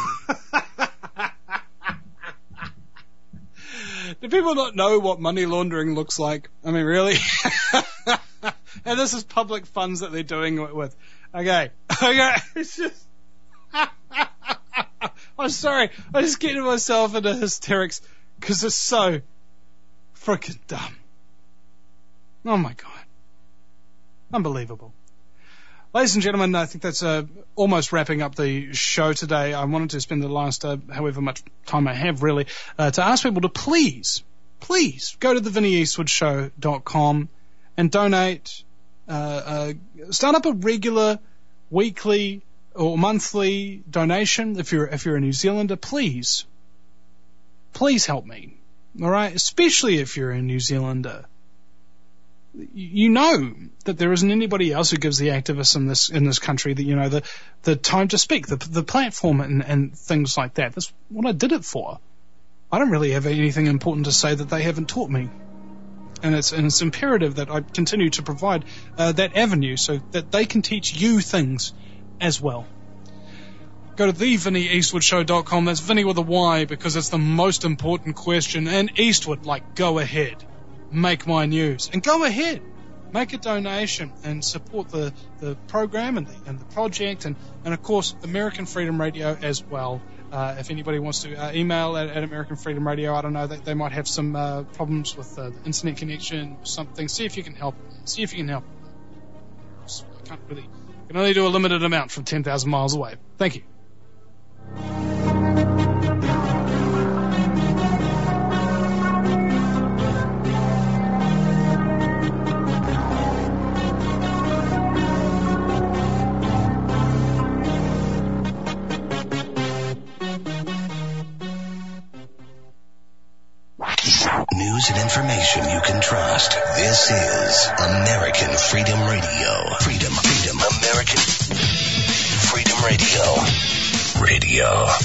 Do people not know what money laundering looks like? I mean, really? And this is public funds that they're doing it with. Okay, it's just... I'm sorry, I just get myself into hysterics because it's so freaking dumb. Oh my God. Unbelievable. Ladies and gentlemen, I think that's almost wrapping up the show today. I wanted to spend the last however much time I have really to ask people to please go to the VinnieEastwoodShow.com and donate, start up a regular weekly or monthly donation. If you're a New Zealander, please help me. All right, especially if you're a New Zealander. You know that there isn't anybody else who gives the activists in this country the time to speak, the platform and things like that. That's what I did it for. I don't really have anything important to say that they haven't taught me. And it's imperative that I continue to provide that avenue so that they can teach you things as well. Go to theVinnieEastwoodShow.com. That's Vinnie with a Y because it's the most important question. And Eastwood, like, go ahead. Make my news. And go ahead. Make a donation and support the program and the project and of course, American Freedom Radio as well. If anybody wants to email at American Freedom Radio, I don't know, they might have some problems with the internet connection or something. See if you can help. I can only do a limited amount from 10,000 miles away. Thank you. New news and information you can trust. This is American Freedom Radio. Freedom, American Freedom Radio.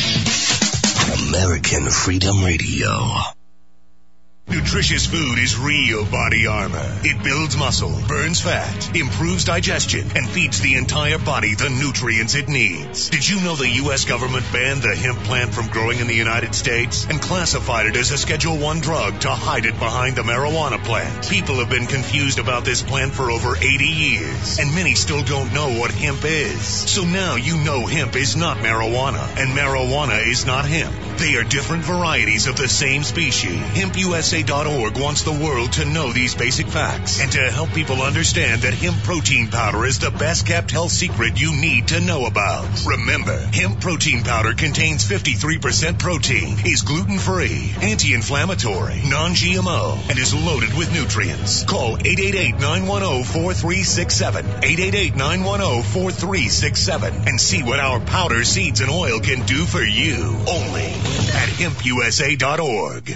American Freedom Radio. Nutritious food is real body armor. It builds muscle, burns fat, improves digestion, and feeds the entire body the nutrients it needs. Did you know the U.S. government banned the hemp plant from growing in the United States and classified it as a Schedule I drug to hide it behind the marijuana plant? People have been confused about this plant for over 80 years, and many still don't know what hemp is. So now you know hemp is not marijuana, and marijuana is not hemp. They are different varieties of the same species. HempUSA.org wants the world to know these basic facts and to help people understand that hemp protein powder is the best kept health secret you need to know about. Remember, hemp protein powder contains 53% protein, is gluten-free, anti-inflammatory, non-GMO, and is loaded with nutrients. Call 888-910-4367, 888-910-4367, and see what our powder, seeds, and oil can do for you. Only at HempUSA.org.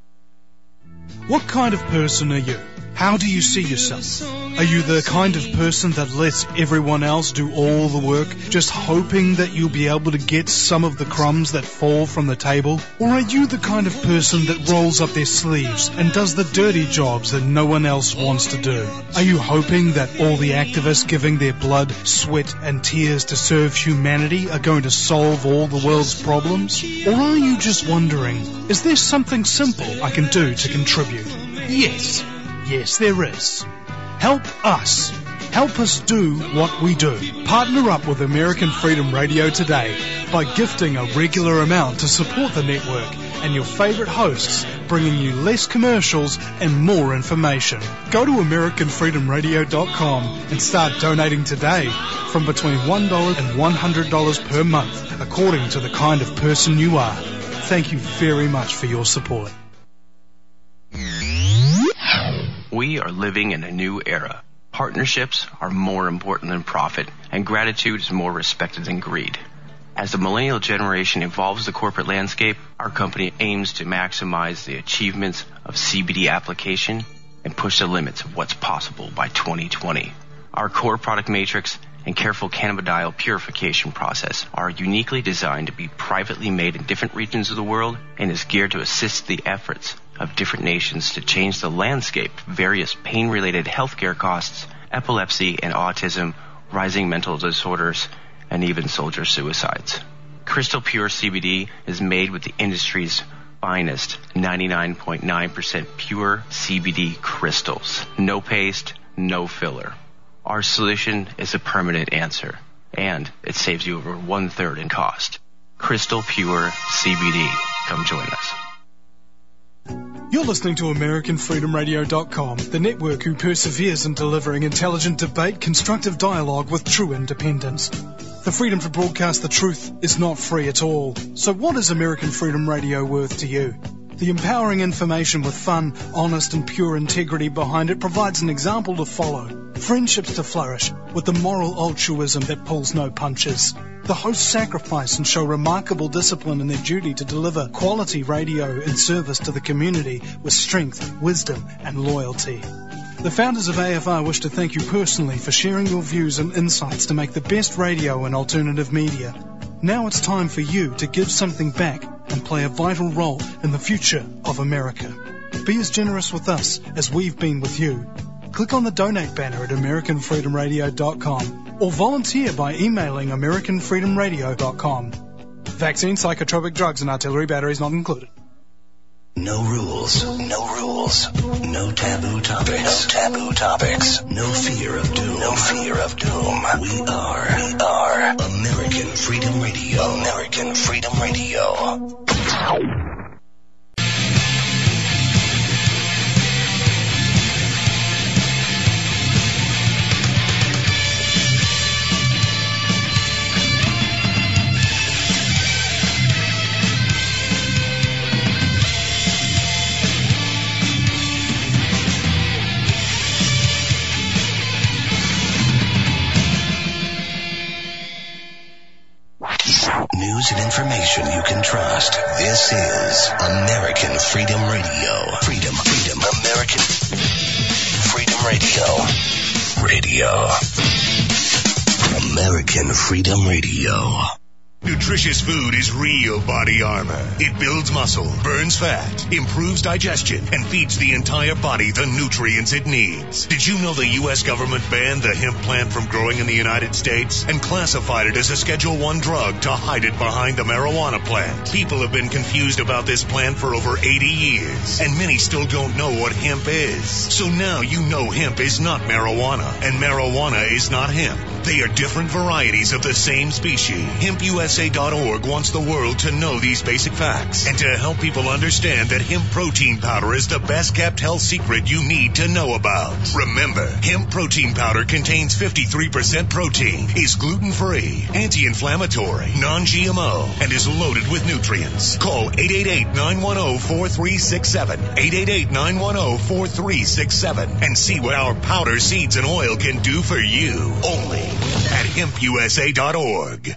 What kind of person are you? How do you see yourself? Are you the kind of person that lets everyone else do all the work, just hoping that you'll be able to get some of the crumbs that fall from the table? Or are you the kind of person that rolls up their sleeves and does the dirty jobs that no one else wants to do? Are you hoping that all the activists giving their blood, sweat and tears to serve humanity are going to solve all the world's problems? Or are you just wondering, is there something simple I can do to contribute? Yes, there is. Help us. Help us do what we do. Partner up with American Freedom Radio today by gifting a regular amount to support the network and your favorite hosts, bringing you less commercials and more information. Go to AmericanFreedomRadio.com and start donating today from between $1 and $100 per month, according to the kind of person you are. Thank you very much for your support. We are living in a new era. Partnerships are more important than profit, and gratitude is more respected than greed. As the millennial generation evolves the corporate landscape, our company aims to maximize the achievements of CBD application and push the limits of what's possible by 2020. Our core product matrix and careful cannabidiol purification process are uniquely designed to be privately made in different regions of the world and is geared to assist the efforts of different nations to change the landscape of various pain-related healthcare costs, epilepsy and autism, rising mental disorders, and even soldier suicides. Crystal Pure CBD is made with the industry's finest 99.9% pure CBD crystals. No paste, no filler. Our solution is a permanent answer, and it saves you over 1/3 in cost. Crystal Pure CBD. Come join us. You're listening to AmericanFreedomRadio.com, the network who perseveres in delivering intelligent debate, constructive dialogue with true independence. The freedom to broadcast the truth is not free at all. So what is American Freedom Radio worth to you? The empowering information with fun, honest and pure integrity behind it provides an example to follow. Friendships to flourish with the moral altruism that pulls no punches. The hosts sacrifice and show remarkable discipline in their duty to deliver quality radio in service to the community with strength, wisdom and loyalty. The founders of AFR wish to thank you personally for sharing your views and insights to make the best radio and alternative media. Now it's time for you to give something back and play a vital role in the future of America. Be as generous with us as we've been with you. Click on the donate banner at AmericanFreedomRadio.com or volunteer by emailing AmericanFreedomRadio.com. Vaccine, psychotropic drugs and artillery batteries not included. No rules, no rules, no taboo topics, no fear of doom, We are American Freedom Radio, American Freedom Radio. News and information you can trust. This is American Freedom Radio. Freedom, American Freedom Radio. American Freedom Radio. Nutritious food is real body armor. It builds muscle, burns fat, improves digestion, and feeds the entire body the nutrients it needs. Did you know the U.S. government banned the hemp plant from growing in the United States and classified it as a Schedule I drug to hide it behind the marijuana plant? People have been confused about this plant for over 80 years, and many still don't know what hemp is. So now you know hemp is not marijuana, and marijuana is not hemp. They are different varieties of the same species. HempUSA.org wants the world to know these basic facts and to help people understand that hemp protein powder is the best kept health secret you need to know about. Remember, hemp protein powder contains 53% protein, is gluten-free, anti-inflammatory, non-GMO, and is loaded with nutrients. Call 888-910-4367, 888-910-4367, and see what our powder, seeds, and oil can do for you. Only at HempUSA.org.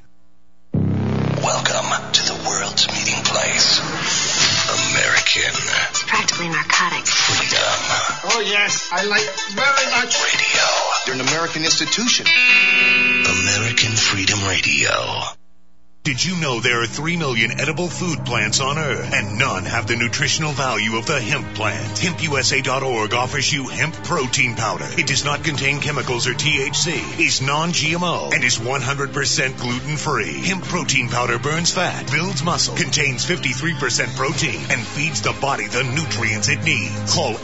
Welcome to the world's meeting place. American. It's practically narcotic. Freedom. Oh, yes. I like very much. Radio. You're an American institution. American Freedom Radio. Did you know there are 3 million edible food plants on Earth, and none have the nutritional value of the hemp plant? HempUSA.org offers you hemp protein powder. It does not contain chemicals or THC, is non-GMO, and is 100% gluten-free. Hemp protein powder burns fat, builds muscle, contains 53% protein, and feeds the body the nutrients it needs. Call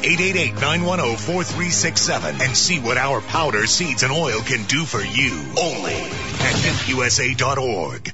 888-910-4367 and see what our powder, seeds, and oil can do for you. Only at HempUSA.org.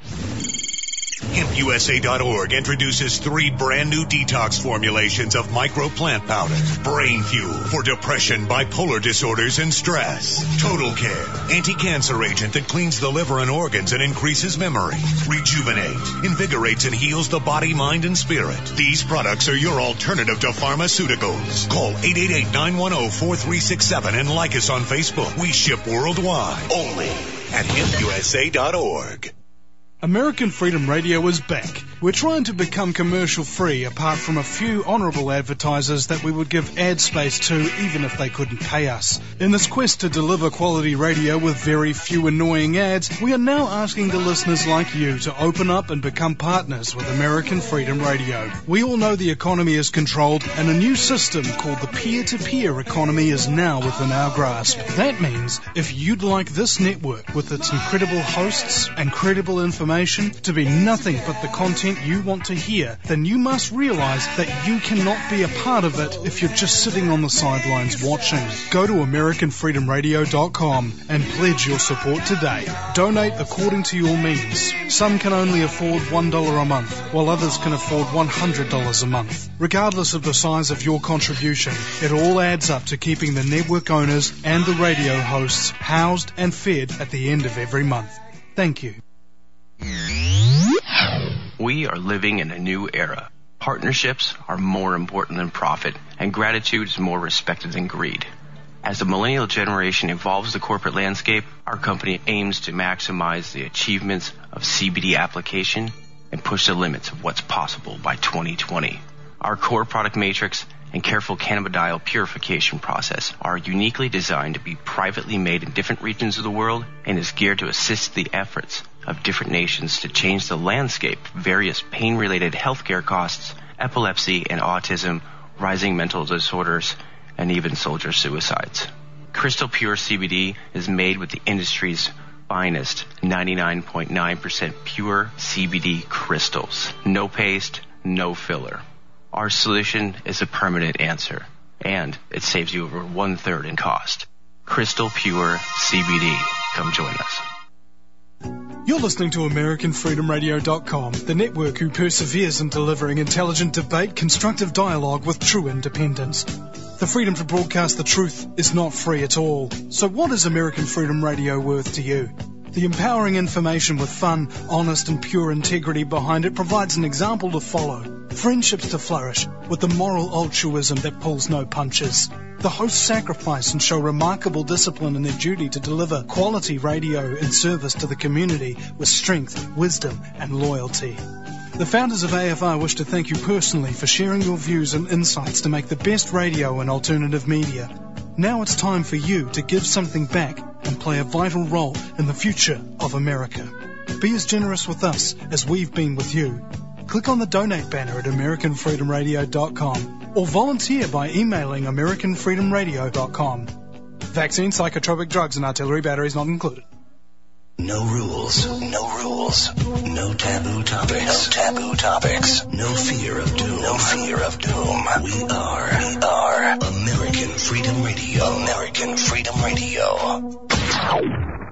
HempUSA.org introduces 3 brand new detox formulations of micro plant powder. Brain Fuel for depression, bipolar disorders, and stress. Total Care, anti-cancer agent that cleans the liver and organs and increases memory. Rejuvenate, invigorates and heals the body, mind, and spirit. These products are your alternative to pharmaceuticals. Call 888-910-4367 and like us on Facebook. We ship worldwide. Only at HempUSA.org. American Freedom Radio is back. We're trying to become commercial free apart from a few honourable advertisers that we would give ad space to even if they couldn't pay us. In this quest to deliver quality radio with very few annoying ads, we are now asking the listeners like you to open up and become partners with American Freedom Radio. We all know the economy is controlled and a new system called the peer-to-peer economy is now within our grasp. That means if you'd like this network with its incredible hosts and credible information to be nothing but the content you want to hear, then you must realize that you cannot be a part of it if you're just sitting on the sidelines watching. Go to AmericanFreedomRadio.com and pledge your support today. Donate according to your means. Some can only afford $1 a month, while others can afford $100 a month. Regardless of the size of your contribution, it all adds up to keeping the network owners and the radio hosts housed and fed at the end of every month. Thank you. We are living in a new era. Partnerships are more important than profit, and gratitude is more respected than greed. As the millennial generation evolves the corporate landscape, our company aims to maximize the achievements of CBD application and push the limits of what's possible by 2020. Our core product matrix and careful cannabidiol purification process are uniquely designed to be privately made in different regions of the world and is geared to assist the efforts of different nations to change the landscape of various pain-related healthcare costs, epilepsy and autism, rising mental disorders, and even soldier suicides. Crystal Pure CBD is made with the industry's finest 99.9% pure CBD crystals. No paste, no filler. Our solution is a permanent answer, and it saves you over 1/3 in cost. Crystal Pure CBD. Come join us. You're listening to AmericanFreedomRadio.com, the network who perseveres in delivering intelligent debate, constructive dialogue with true independence. The freedom to broadcast the truth is not free at all. So what is American Freedom Radio worth to you? The empowering information with fun, honest and pure integrity behind it provides an example to follow. Friendships to flourish with the moral altruism that pulls no punches. The hosts sacrifice and show remarkable discipline in their duty to deliver quality radio in service to the community with strength, wisdom, and loyalty. The founders of AFR wish to thank you personally for sharing your views and insights to make the best radio and alternative media. Now it's time for you to give something back and play a vital role in the future of America. Be as generous with us as we've been with you. Click on the donate banner at AmericanFreedomRadio.com or volunteer by emailing AmericanFreedomRadio.com. Vaccine, psychotropic drugs, and artillery batteries not included. No rules, no rules, no taboo topics, no fear of doom, We are American Freedom Radio.